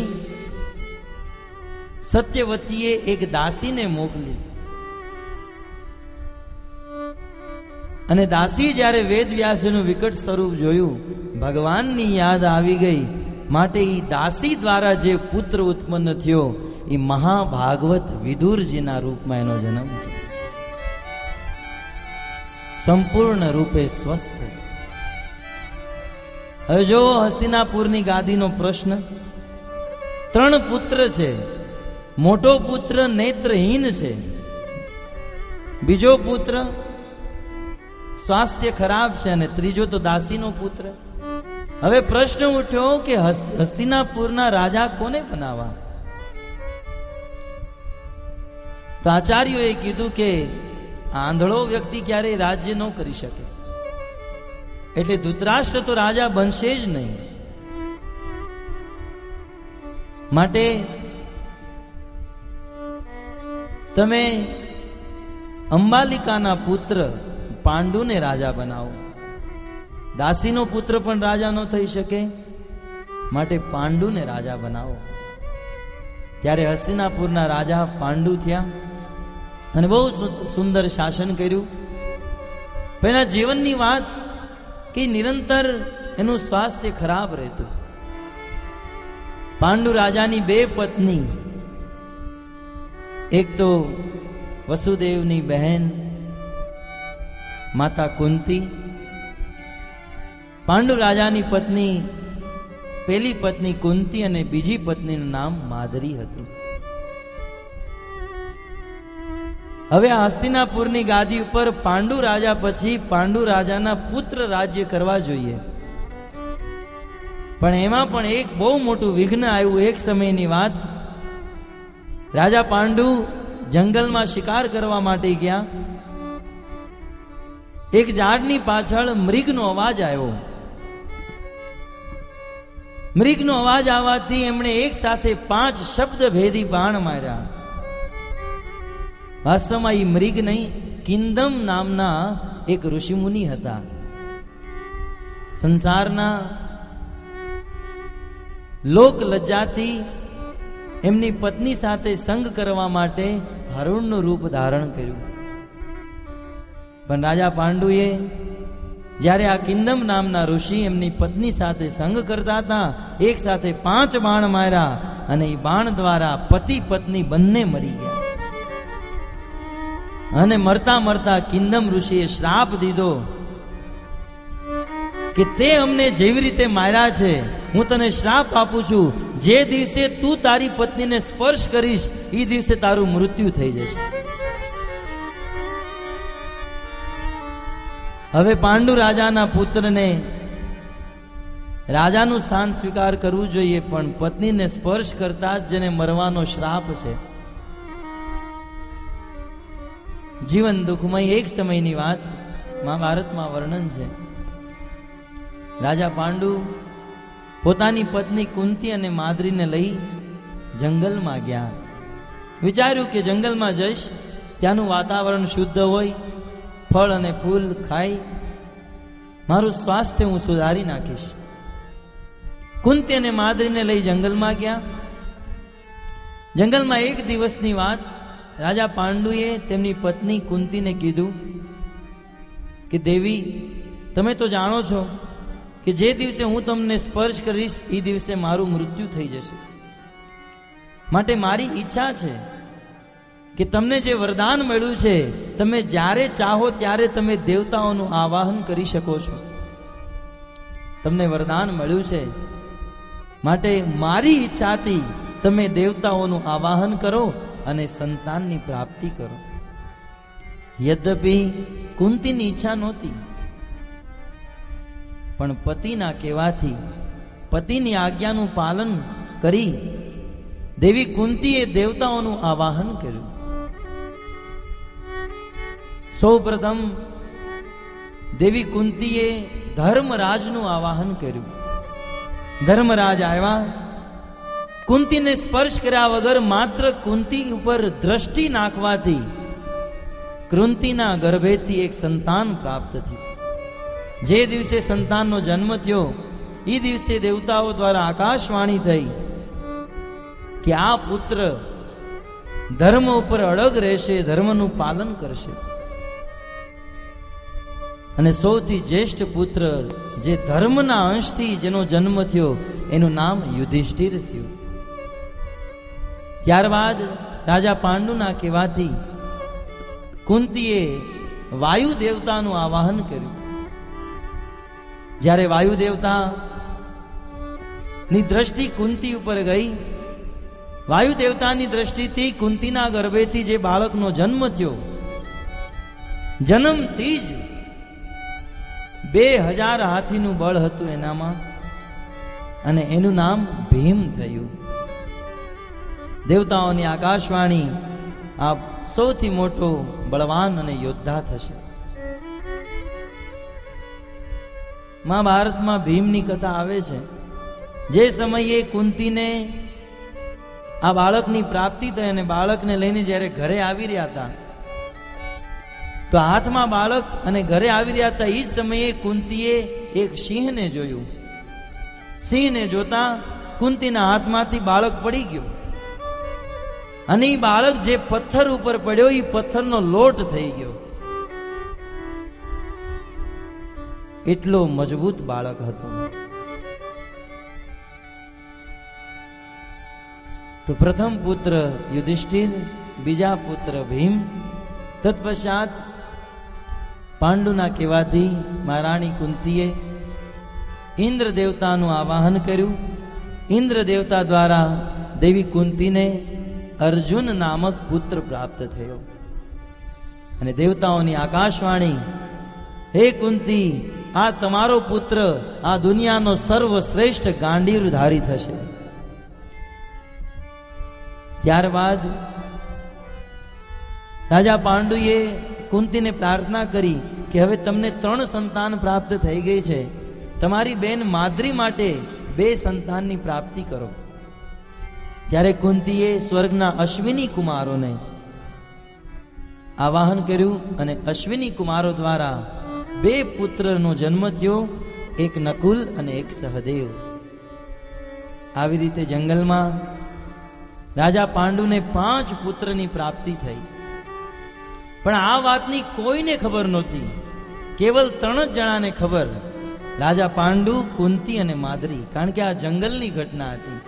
સત્યવતીએ એક દાસીને મોકલી અને દાસી જ્યારે વેદવ્યાસજીનું વિકટ સ્વરૂપ જોયું, ભગવાનની યાદ આવી ગઈ. માટે એ દાસી દ્વારા જે પુત્ર ઉત્પન્ન થયો એ મહાભાગવત વિદુરજીના રૂપમાં એનો જન્મ થયો, સંપૂર્ણ રૂપે સ્વસ્થ. હવે જો હસ્તિનાપુરની ગાદીનો પ્રશ્ન, ત્રણ પુત્ર છે. મોટો પુત્ર નેત્રહીન છે, બીજો પુત્ર સ્વાસ્થ્ય ખરાબ છે અને ત્રીજો તો દાસીનો પુત્ર. હવે પ્રશ્ન ઉઠ્યો કે હસ્તિનાપુરના રાજા કોને બનાવવા? તો આચાર્યોએ કીધું કે આંધળો વ્યક્તિ ક્યારેય રાજ્ય ન કરી શકે, એટલે ધૃતરાષ્ટ્ર તો રાજા બનશે જ નહીં. માટે તમે અંબાલિકાના પુત્ર પાંડુને રાજા બનાવો. દાસીનો પુત્ર પણ રાજા ન થઈ શકે, માટે પાંડુને રાજા બનાવો. ત્યારે હસ્તિનાપુરના રાજા પાંડુ થયા અને બહુ સુંદર શાસન કર્યું. પહેલા જીવનની વાત કે નિરંતર એનું સ્વાસ્થ્ય ખરાબ રહેતું. પાંડુ રાજાની બે પત્ની, એક તો વસુદેવની બહેન માતા કુંતી, પાંડુ રાજાની પત્ની પેલી પત્ની કુંતી અને બીજી પત્નીનું નામ માદરી હતું. હવે આ હસ્તિનાપુરની ગાદી ઉપર પાંડુ રાજા પછી પાંડુ રાજાના પુત્ર રાજ્ય કરવા જોઈએ, પણ એમાં પણ એક બહુ મોટું વિઘ્ન આવ્યું. એક સમયની વાત, રાજા પાંડુ જંગલમાં શિકાર કરવા માટે ગયા. એક ઝાડની પાછળ મૃગનો અવાજ આવ્યો. મૃગનો અવાજ આવવાથી એમણે એક સાથે પાંચ શબ્દ ભેદી બાણ માર્યા. વાસ્તવમાં એ મૃગ નહીં, કિંદમ નામના એક ઋષિમુનિ હતા. સંસારના લોક લજ્જાથી એમની પત્ની સાથે સંગ કરવા માટે હરુણનું રૂપ ધારણ કર્યું. પણ રાજા પાંડુએ જ્યારે આ કિંદમ નામના ઋષિ એમની પત્ની સાથે સંગ કરતા હતા, એક સાથે પાંચ બાણ માર્યા અને એ બાણ દ્વારા પતિ પત્ની બંને મરી ગયા. અને મરતા મરતા કિંદમ ઋષિએ શ્રાપ દીધો કે તે અમને જેવી રીતે માર્યા છે, હું તને શ્રાપ આપું છું, જે દિવસે તું તારી પત્નીને સ્પર્શ કરીશ એ દિવસે તારું મૃત્યુ થઈ જશે. હવે પાંડુ રાજાના પુત્રને રાજાનું સ્થાન સ્વીકાર કરવું જોઈએ, પણ પત્નીને સ્પર્શ કરતા જ જેને મરવાનો શ્રાપ છે. જીવન દુઃખમય એક સમયની વાત મહાભારતમાં વર્ણન છે. રાજા પાંડુ પોતાની પત્ની કુંતી અને માદરીને લઈ જંગલમાં ગયા. વિચાર્યું કે જંગલમાં જઈશ, ત્યાંનું વાતાવરણ શુદ્ધ હોય, ફળ અને ફૂલ ખાઈ મારું સ્વાસ્થ્ય હું સુધારી નાખીશ. કુંતી અને માદરીને લઈ જંગલમાં ગયા. જંગલમાં એક દિવસની વાત, રાજા પાંડુએ તેમની પત્ની કુંતીને કીધું કે દેવી, તમે તો જાણો છો કે જે દિવસે હું તમને સ્પર્શ કરીશ એ દિવસે મારું મૃત્યુ થઈ જશે. માટે મારી ઈચ્છા છે કે તમને જે વરદાન મળ્યું છે, તમે જ્યારે ચાહો ત્યારે તમે દેવતાઓનું આવાહન કરી શકો છો. તમને વરદાન મળ્યું છે, માટે મારી ઈચ્છાથી તમે દેવતાઓનું આવાહન કરો અને સંતાનની પ્રાપ્તિ કરો. યદ્યપિ કુંતીની ઈચ્છા નહોતી, પણ પતિના કહેવાથી, પતિની આજ્ઞાનું પાલન કરી દેવી કુંતીએ દેવતાઓનું આવાહન કર્યું. સૌ પ્રથમ દેવી કુંતીએ ધર્મરાજનું આવાહન કર્યું. ધર્મરાજ આવ્યા. કુંતીને સ્પર્શ કર્યા વગર માત્ર કુંતી ઉપર દ્રષ્ટિ નાખવાથી કુંતીના ગર્ભેથી એક સંતાન પ્રાપ્ત થયું. જે દિવસે સંતાનનો જન્મ થયો એ દિવસે દેવતાઓ દ્વારા આકાશવાણી થઈ કે આ પુત્ર ધર્મ ઉપર અડગ રહેશે, ધર્મનું પાલન કરશે. અને સૌથી જ્યેષ્ઠ પુત્ર જે ધર્મના અંશથી જેનો જન્મ થયો એનું નામ યુધિષ્ઠિર થયું. ત્યારબાદ રાજા પાંડુના કહેવાથી કુંતીએ વાયુ દેવતાનું આવાહન કર્યું. જ્યારે વાયુ દેવતા ની દ્રષ્ટિ કુંતી ઉપર ગઈ, વાયુ દેવતાની દ્રષ્ટિથી કુંતીના ગર્ભેથી જે બાળકનો જન્મ થયો, જન્મથી જ બે હજાર હાથીનું બળ હતું એનામાં, અને એનું નામ ભીમ થયું. દેવતાઓની આકાશવાણી, આ સૌથી મોટો બળવાન અને યોદ્ધા થશે. મહાભારતમાં ભીમની કથા આવે છે. જે સમયે કુંતીને આ બાળકની પ્રાપ્તિ થઈ અને બાળકને લઈને જ્યારે ઘરે આવી રહ્યા હતા, તો હાથમાં બાળક અને ઘરે આવી રહ્યા હતા, એ જ સમયે કુંતીએ એક સિંહને જોયું. સિંહને જોતા કુંતીના હાથમાંથી બાળક પડી ગયો અને એ બાળક જે પથ્થર ઉપર પડ્યો એ પથ્થરનો લોટ થઈ ગયો. એટલો મજબૂત બાળક હતો. તો પ્રથમ પુત્ર યુધિષ્ઠિર, બીજા પુત્ર ભીમ. તત્પશ્ચાત પાંડુના કહેવાથી મહારાણી કુંતીએ ઇન્દ્ર દેવતાનું આવાહન કર્યું. ઇન્દ્ર દેવતા દ્વારા દેવી કુંતીને અર્જુન નામક પુત્ર પ્રાપ્ત થયો. અને દેવતાઓની આકાશવાણી, હે કુંતી, આ તમારો પુત્ર આ દુનિયાનો સર્વશ્રેષ્ઠ ગાંડીવધારી થશે. ત્યારબાદ રાજા પાંડુએ કુંતીને પ્રાર્થના કરી કે હવે તમને ત્રણ સંતાન પ્રાપ્ત થઈ ગઈ છે, તમારી બેન માદ્રી માટે બે સંતાનની પ્રાપ્તિ કરો. ત્યારે કુંતીએ સ્વર્ગના અશ્વિની કુમારોને આવાહન કર્યું અને અશ્વિની કુમારો દ્વારા બે પુત્રનો જન્મ થયો, એક નકુલ અને એક સહદેવ. આવી રીતે જંગલમાં રાજા પાંડુને પાંચ પુત્રની પ્રાપ્તિ થઈ. પણ આ વાતની કોઈને ખબર નહોતી, કેવલ ત્રણ જ જણાને ખબર, રાજા પાંડુ, કુંતી અને માદ્રી, કારણ કે આ જંગલની ઘટના હતી.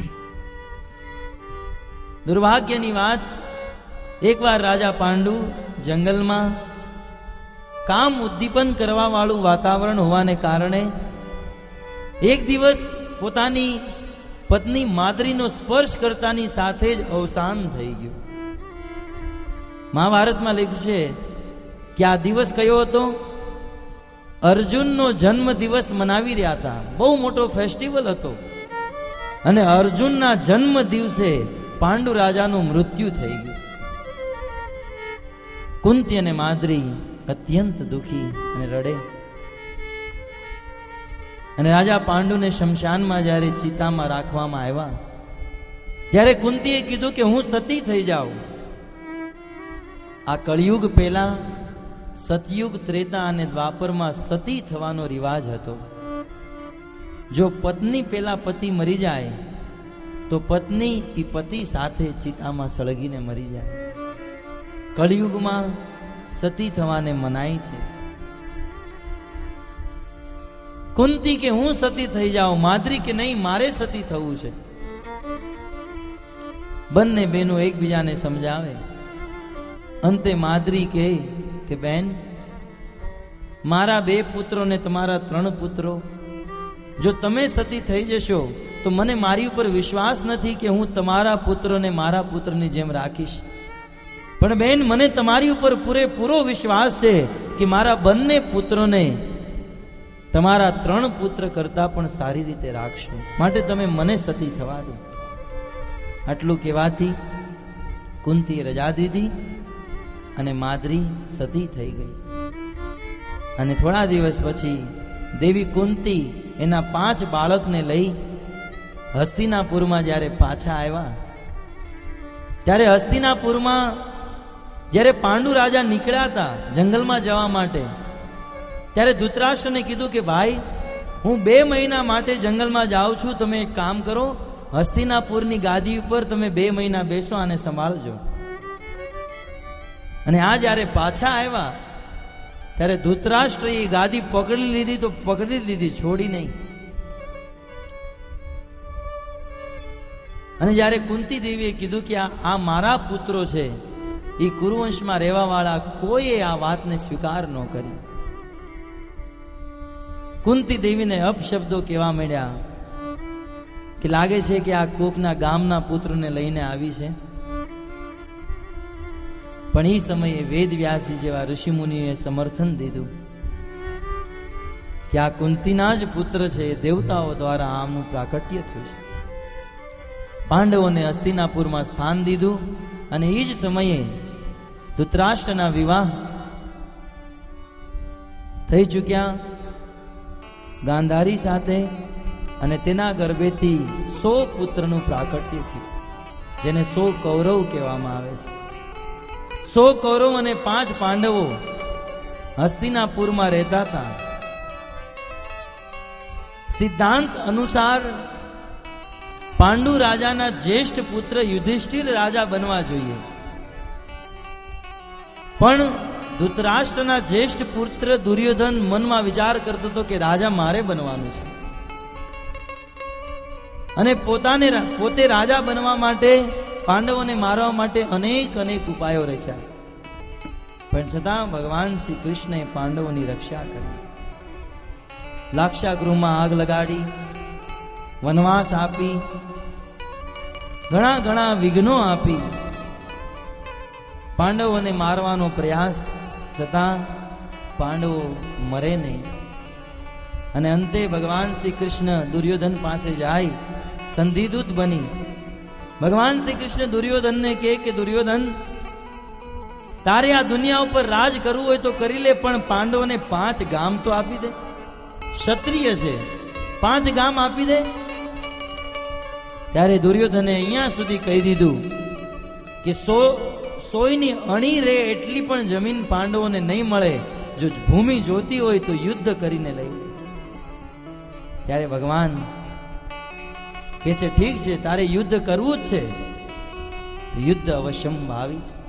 દુર્ભાગ્યની વાત, એકવાર રાજા પાંડુ જંગલમાં કામ ઉદ્દીપન કરવા વાળું વાતાવરણ હોવાને કારણે એક દિવસ પોતાની પત્ની માદ્રીનો સ્પર્શ કરતાની સાથે જ અવસાન થઈ ગયું. મહાભારતમાં લખ્યું છે કે આ દિવસ કયો હતો? અર્જુનનો જન્મ દિવસ મનાવી રહ્યા હતા, બહુ મોટો ફેસ્ટિવલ હતો. અને અર્જુનના જન્મ દિવસે પાંડુ રાજાનું મૃત્યુ થઈ ગયું. કુંતી અને માદ્રી અત્યંત દુખી અને રડે. અને રાજા પાંડુને શમશાનમાં જ્યારે ચિતામાં રાખવામાં આવ્યા, ત્યારે કુંતીએ કીધું કે હું સતી થઈ જાઉં. આ કળિયુગ પહેલા સતયુગ, ત્રેતા અને દ્વાપરમાં સતી થવાનો રિવાજ હતો. જો પત્ની પેલા પતિ મરી જાય તો પત્ની એ પતિ સાથે ચિતામાં સળગીને મરી જાય. કળિયુગમાં સતી થવાને મનાઈ છે. કુંતી કે હું સતી થઈ જાઉં, માદ્રી કે નહીં, મારે સતી થવું છે. બંને બહેનો એકબીજાને સમજાવે. અંતે માદ્રી કહે કે બેન, મારા બે પુત્રો ને તમારા ત્રણ પુત્રો, જો તમે સતી થઈ જશો તો મને મારી ઉપર વિશ્વાસ નથી કે હું તમારા પુત્રોને મારા પુત્રની જેમ રાખીશ. પણ બેન, મને તમારી ઉપર પૂરેપૂરો વિશ્વાસ છે કે મારા બંને પુત્રોને તમારા ત્રણ પુત્ર કરતા પણ સારી રીતે રાખશો, માટે તમે મને સતી થવા દો. આટલું કહેવાથી કુંતીએ રજા દીધી અને માદ્રી સતી થઈ ગઈ. અને થોડા દિવસ પછી દેવી કુંતી એના પાંચ બાળકને લઈ હસ્તિનાપુરમાં જ્યારે પાછા આવ્યા, ત્યારે હસ્તિનાપુરમાં જ્યારે પાંડુ રાજા નીકળ્યા હતા જંગલમાં જવા માટે, ત્યારે ધૃતરાષ્ટ્રને કીધું કે ભાઈ, હું બે મહિના માટે જંગલમાં જાઉં છું, તમે એક કામ કરો, હસ્તિનાપુરની ગાદી ઉપર તમે બે મહિના બેસો અને સંભાળજો. અને આ જ્યારે પાછા આવ્યા ત્યારે ધૃતરાષ્ટ્રએ ગાદી પકડી લીધી તો પકડી લીધી, છોડી નહીં. અને જ્યારે કુંતી દેવીએ કીધું કે આ મારા પુત્રો છે, એ કુરુવંશમાં રહેવા વાળા કોઈએ આ વાતને સ્વીકાર ન કરી. કુંતી દેવીને અપશબ્દો કહેવા માંડ્યા કે લાગે છે કે આ કોકના ગામના પુત્રને લઈને આવી છે. પણ એ સમયે વેદ વ્યાસજી જેવા ઋષિમુનિએ સમર્થન દીધું કે આ કુંતીના જ પુત્ર છે, દેવતાઓ દ્વારા આમનું પ્રાકટ્ય થયું છે. પાંડવોને હસ્તિનાપુરમાં સ્થાન દીધું અને એ જ સમયે ધૃતરાષ્ટ્રના વિવાહ થઈ ચૂક્યા. ગાંધારી સાથે અને તેના ગર્ભેથી સો પુત્રનું પ્રાકટ્ય થયું, જેને સો કૌરવ કહેવામાં આવે છે. સો કૌરવ અને પાંચ પાંડવો હસ્તિનાપુરમાં રહેતા હતા. સિદ્ધાંત અનુસાર પાંડુ રાજાના જ્યેષ્ઠ પુત્ર યુધિષ્ઠિર રાજા બનવા જોઈએ, પણ ધૃતરાષ્ટ્રના જ્યેષ્ઠ પુત્ર દુર્યોધન મનમાં વિચાર કરતો હતો કે રાજા મારે બનવાનું છે, અને પોતાને પોતે રાજા બનવા માટે પાંડવોને મારવા માટે અનેક અનેક ઉપાયો રચ્યા, પણ છતાં ભગવાન શ્રી કૃષ્ણએ પાંડવોની રક્ષા કરી. લાક્ષાગૃહમાં આગ લગાડી, વનવાસ આપી, ઘણા ઘણા વિઘ્નો આપી, પાંડવોને મારવાનો પ્રયાસ, છતાં પાંડવો મરે નહીં. અને અંતે ભગવાન શ્રી કૃષ્ણ દુર્યોધન પાસે જાય, સંધિદૂત બની. ભગવાન શ્રી કૃષ્ણ દુર્યોધનને કહે કે દુર્યોધન, તારે આ દુનિયા ઉપર રાજ કરવું હોય તો કરી લે, પણ પાંડવોને પાંચ ગામ તો આપી દે. ક્ષત્રિય છે, પાંચ ગામ આપી દે. ત્યારે દુર્યોધને અહીંયા સુધી કહી દીધું કે સો સોયની અણી રે એટલી પણ જમીન પાંડવોને નહીં મળે, જો ભૂમિ જોતી હોય તો યુદ્ધ કરીને લઈ. ત્યારે ભગવાન કે છે ઠીક છે, તારે યુદ્ધ કરવું જ છે, યુદ્ધ અવશ્યમ ભાવી છે.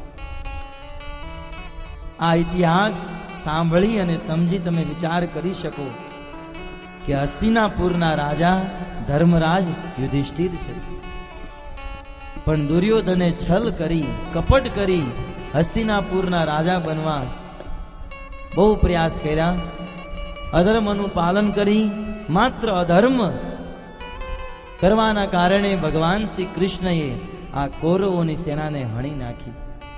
આ ઇતિહાસ સાંભળી અને સમજી તમે વિચાર કરી શકો કે હસ્તિનાપુરના રાજા ધર્મરાજ યુધિષ્ઠિર છે, પણ દુર્યોધને છલ કરી, કપટ કરી હસ્તિનાપુરના રાજા બનવા બહુ પ્રયાસ કર્યા. અધર્મનું પાલન કરી, માત્ર અધર્મ કરવાના કારણે ભગવાન શ્રી કૃષ્ણએ આ કૌરવોની સેનાને હણી નાખી.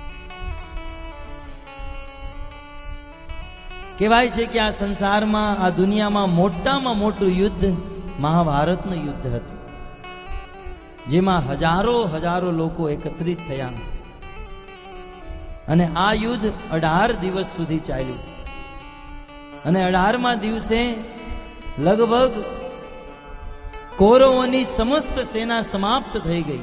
કહેવાય છે કે આ સંસારમાં, આ દુનિયામાં મોટામાં મોટું યુદ્ધ મહાભારતનું યુદ્ધ હતું, જેમાં હજારો હજારો લોકો એકત્રિત થયા, અને આ યુદ્ધ અઢાર દિવસ સુધી ચાલ્યું. અને અઢારમા દિવસે લગભગ કૌરવોની સમસ્ત સેના સમાપ્ત થઈ ગઈ,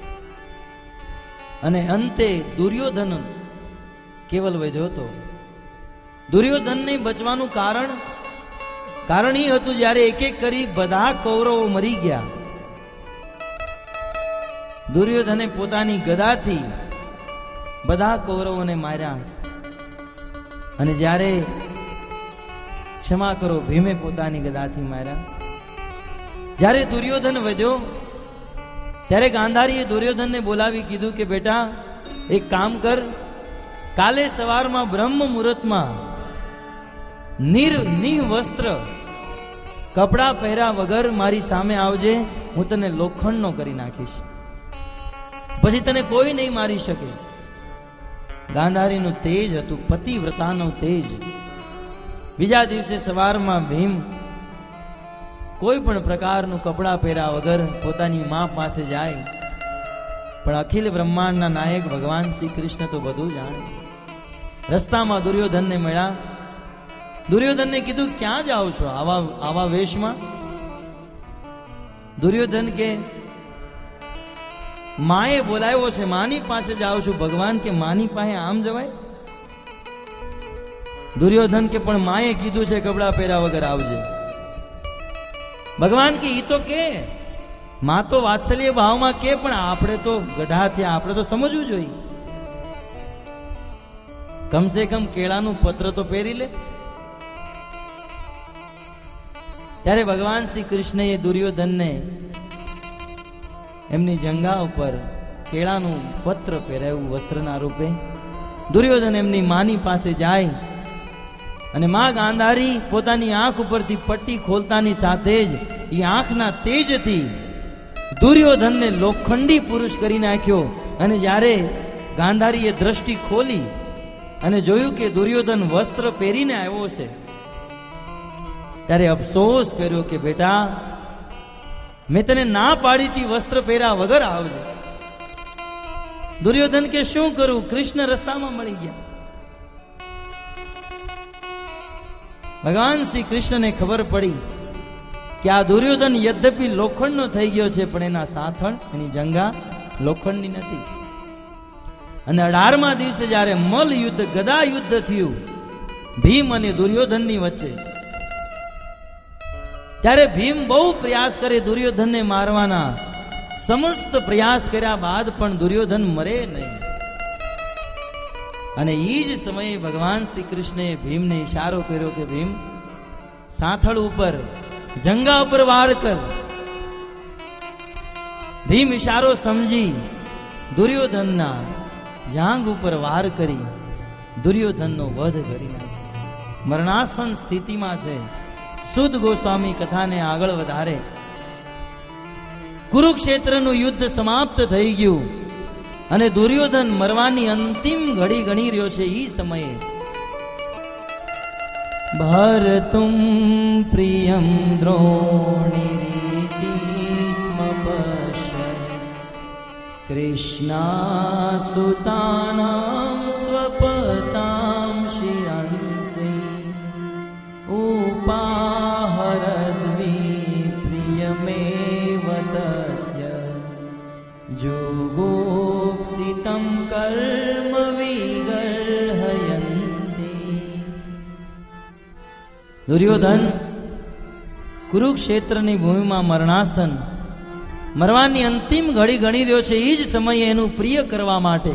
અને અંતે દુર્યોધન કેવલ વધ્યો હતો. દુર્યોધનને બચવાનું કારણ કારણ એ હતું, જ્યારે એક એક કરી બધા કૌરવો મરી ગયા, દુર્યોધને પોતાની ગદાથી બધા કૌરવોને માર્યા. અને જ્યારે ક્ષમા કરો, ભીમે પોતાની ગદાથી માર્યા. જ્યારે દુર્યોધન વધ્યો ત્યારે ગાંધારીએ દુર્યોધનને બોલાવી કીધું કે બેટા, એક કામ કર, કાલે સવારમાં બ્રહ્મ મુહૂર્તમાં નિર નિવસ્ત્ર કપડા પહેર્યા વગર મારી સામે આવજે, હું તને લોખંડનો કરી નાખીશ, પછી તને કોઈ નહીં મારી શકે. ગાંધારીનું તેજ હતું, પતિવ્રતાનું તેજ. બીજા દિવસે સવારમાં ભીમ કોઈ પણ પ્રકારનું કપડા પહેર્યા વગર પોતાની મા પાસે જાય, પણ અખિલ બ્રહ્માંડના નાયક ભગવાન શ્રી કૃષ્ણ તો બધું જાણે. રસ્તામાં દુર્યોધનને મળ્યા. દુર્યોધનને કીધું, ક્યાં જાઓ છો આવા આવા વેશમાં? દુર્યોધન કે માએ બોલાવ્યો છે, માની પાસે જાઉં છું. ભગવાન કે માની પાસે આમ જવાય? દુર્યોધન કે પણ માએ કીધું છે કપડા પહેર્યા વગર આવજે. ભગવાન કે ઈ તો કે માં તો વાત્સલ્ય ભાવમાં કે, પણ આપણે તો ગઢા થયા, આપણે તો સમજવું જોઈએ. કમસે કમ કેળાનું પત્ર તો પહેરી લે. ત્યારે ભગવાન શ્રી કૃષ્ણએ દુર્યોધનને એમની જંઘા ઉપર કેળાનું પત્ર પહેરાવ્યું વસ્ત્રના રૂપે. દુર્યોધન એમની માની પાસે જાય, અને માં ગાંધારી પોતાની આંખ ઉપરથી પટ્ટી ખોલતાની સાથે જ એ આંખના તેજથી દુર્યોધનને લોખંડી પુરુષ કરી નાખ્યો. અને જ્યારે ગાંધારીએ દ્રષ્ટિ ખોલી અને જોયું કે દુર્યોધન વસ્ત્ર પહેરીને આવ્યો છે, ત્યારે અફસોસ કર્યો કે બેટા, મેં તને ના પાડી હતી વસ્ત્ર પહેર્યા વગર આવજે. દુર્યોધન કે શું કરું, કૃષ્ણ રસ્તામાં મળી ગયા. ભગવાન શ્રી કૃષ્ણને ખબર પડી કે આ દુર્યોધન યદ્યપિ લોખંડનો થઈ ગયો છે, પણ એના સાથળ એની જંગા લોખંડની નથી. અને અઢારમા દિવસે જ્યારે મલ યુદ્ધ ગદા યુદ્ધ થયું ભીમ અને દુર્યોધનની વચ્ચે, ત્યારે ભીમ બહુ પ્રયાસ કરે દુર્યોધનને મારવાના. સમસ્ત પ્રયાસ કર્યા બાદ પણ દુર્યોધન મરે નહીં. અને એ જ સમયે ભગવાન શ્રી કૃષ્ણે ભીમને ઈશારો કર્યો કે ભીમ, સાથળ ઉપર જંગા ઉપર વાર કર. ભીમ ઈશારો સમજી દુર્યોધનના જાંગ ઉપર વાર કરી દુર્યોધનનો વધ કરી નાખ્યો. મરણાસન સ્થિતિમાં છે. સુદ ગોસ્વામી કથાને આગળ વધારે. કુરુક્ષેત્રનું યુદ્ધ સમાપ્ત થઈ ગયું અને દુર્યોધન મરવાની અંતિમ ઘડી ગણી રહ્યો છે. એ સમયે ભરતુમ પ્રિયમ દ્રોણીરીતિ સ્મ પશ્ય કૃષ્ણા સુતાનામ સ્વપતામ શિરંસે ઉપાહરદ્વી પ્રિયમેવ તસ્ય જોગોપ્સિતમ કર્મ વિગર્હયંતી. દુર્યોધન કુરુક્ષેત્રની ભૂમિમાં મરણાસન મરવાની અંતિમ ઘડી ગણી રહ્યો છે. એ જ સમયે એનું પ્રિય કરવા માટે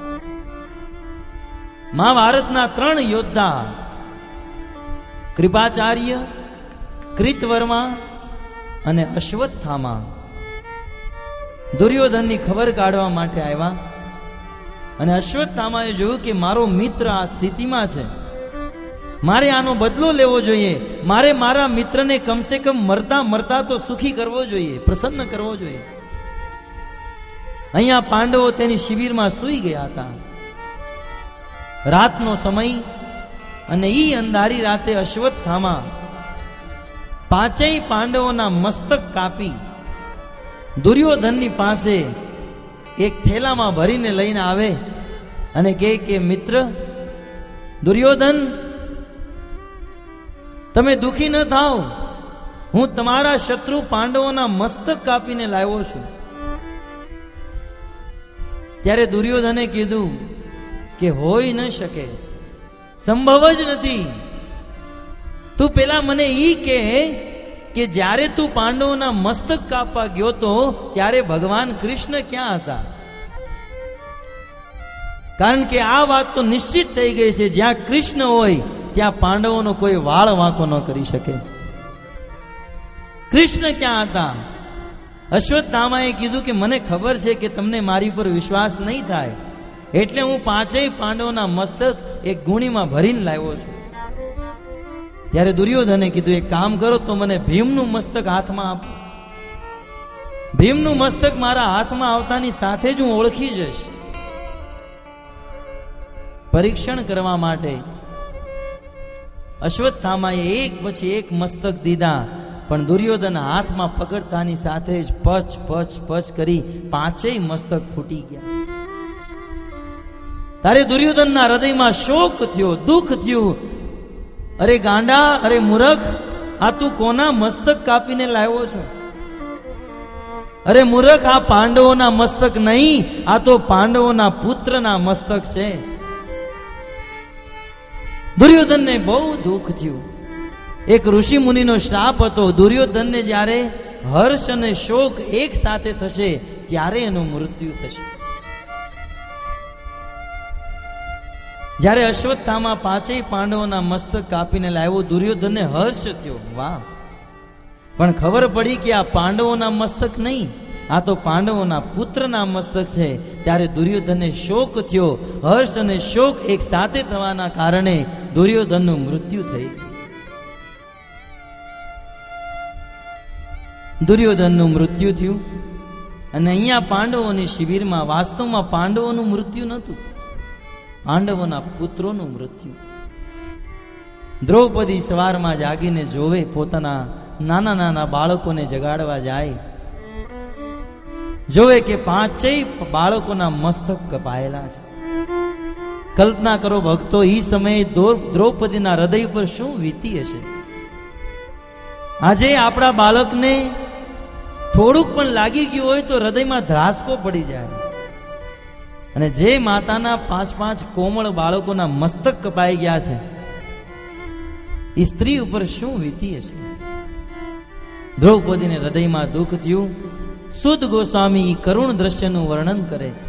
મહાભારતના ત્રણ યોદ્ધા કૃપાચાર્ય, કૃતવર્મા અને અશ્વત્થામા દુર્યોધનની ખબર કાઢવા માટે આવ્યા. અને અશ્વત્થામાએ જોયું કે મારો મિત્ર આ સ્થિતિમાં છે, મારે આનો બદલો લેવો જોઈએ. મારે મારા મિત્રને કમસે કમ મરતા મરતા તો સુખી કરવો જોઈએ, પ્રસન્ન કરવો જોઈએ. અહીંયા પાંડવો તેની શિબિરમાં સૂઈ ગયા હતા. રાતનો સમય અને ઈ અંધારી રાતે અશ્વત્થામા પાંચેય પાંડવોના મસ્તક કાપી દુર્યોધનની પાસે એક થેલામાં ભરીને લઈને આવે અને કહે કે મિત્ર દુર્યોધન, તમે દુખી ન થાઓ, હું તમારા શત્રુ પાંડવોના મસ્તક કાપીને લાવ્યો છું. ત્યારે દુર્યોધને કીધું કે હોઈ ન શકે, સંભવ જ નથી. તું પેલા મને ઈ કે કે જ્યારે તું પાંડવોના મસ્તક કાપવા ગયો તો ત્યારે ભગવાન કૃષ્ણ ક્યાં હતા? કારણ કે આ વાત તો નિશ્ચિત થઈ ગઈ છે, જ્યાં કૃષ્ણ હોય ત્યાં પાંડવોનો કોઈ વાળ વાંકો ન કરી શકે. કૃષ્ણ ક્યાં હતા? અશ્વત્થામાએ કીધું કે મને ખબર છે કે તમને મારી પર વિશ્વાસ નહીં થાય, એટલે હું પાંચેય પાંડવોના મસ્તક એક ગુણીમાં ભરીને લાવ્યો છું. ત્યારે દુર્યોધને કીધું એક કામ કરો તો મને ભીમનું મસ્તક હાથમાં આપો. ભીમનું મસ્તક મારા હાથમાં આવતાની સાથે જ હું ઓળખી જઈશ. પરીક્ષણ કરવા માટે અશ્વત્થામાએ એક પછી એક મસ્તક દીધા, પણ દુર્યોધન હાથમાં પકડતાની સાથે જ પચ પચ પચ કરી પાંચેય મસ્તક ફૂટી ગયા. તારે દુર્યોધનના હૃદયમાં શોક થયો, દુઃખ થયું. અરે ગાંડા, અરે મૂર્ખ, આ તું કોના મસ્તક કાપીને લાવ્યો છો? અરે મૂર્ખ, આ પાંડવોના મસ્તક નહીં, આ તો પાંડવોના પુત્રના મસ્તક છે. દુર્યોધનને બહુ દુઃખ થયું. એક ઋષિ મુનિનો શ્રાપ હતો, દુર્યોધનને જ્યારે હર્ષ અને શોક એક સાથે થશે ત્યારે એનું મૃત્યુ થશે. જ્યારે અશ્વત્થામા પાંચેય પાંડવોના મસ્તક કાપીને લાવ્યો, દુર્યોધનને હર્ષ થયો, વાહ. પણ ખબર પડી કે આ પાંડવોના મસ્તક નહીં, આ તો પાંડવોના પુત્રના મસ્તક છે. ત્યારે દુર્યોધનને શોક થયો. હર્ષ અને શોક એક સાથે થવાના કારણે દુર્યોધનનું મૃત્યુ થઈ ગયું. દુર્યોધનનું મૃત્યુ થયું. અને અહીંયા પાંડવોની શિબિરમાં વાસ્તવમાં પાંડવોનું મૃત્યુ નહોતું, પાંડવોના પુત્રોનું મૃત્યુ. દ્રૌપદી સવારમાં જાગીને જોવે, પોતાના નાના નાના બાળકોને જગાડવા જાય, જોવે કે પાંચેય બાળકોના મસ્તક કપાયેલા છે. કલ્પના કરો ભક્તો, એ સમયે દ્રૌપદીના હૃદય પર શું વીતી હશે? આજે આપણા બાળકને થોડુંક પણ લાગી ગયું હોય તો હૃદયમાં ધ્રાસકો પડી જાય. અને જે માતાના પાંચ પાંચ કોમળ બાળકોના મસ્તક કપાઈ ગયા છે, એ સ્ત્રી ઉપર શું વીતી હશે? દ્રૌપદીને હૃદયમાં દુઃખ થયું. સુદ ગોસ્વામી કરુણ દ્રશ્યનું વર્ણન કરે.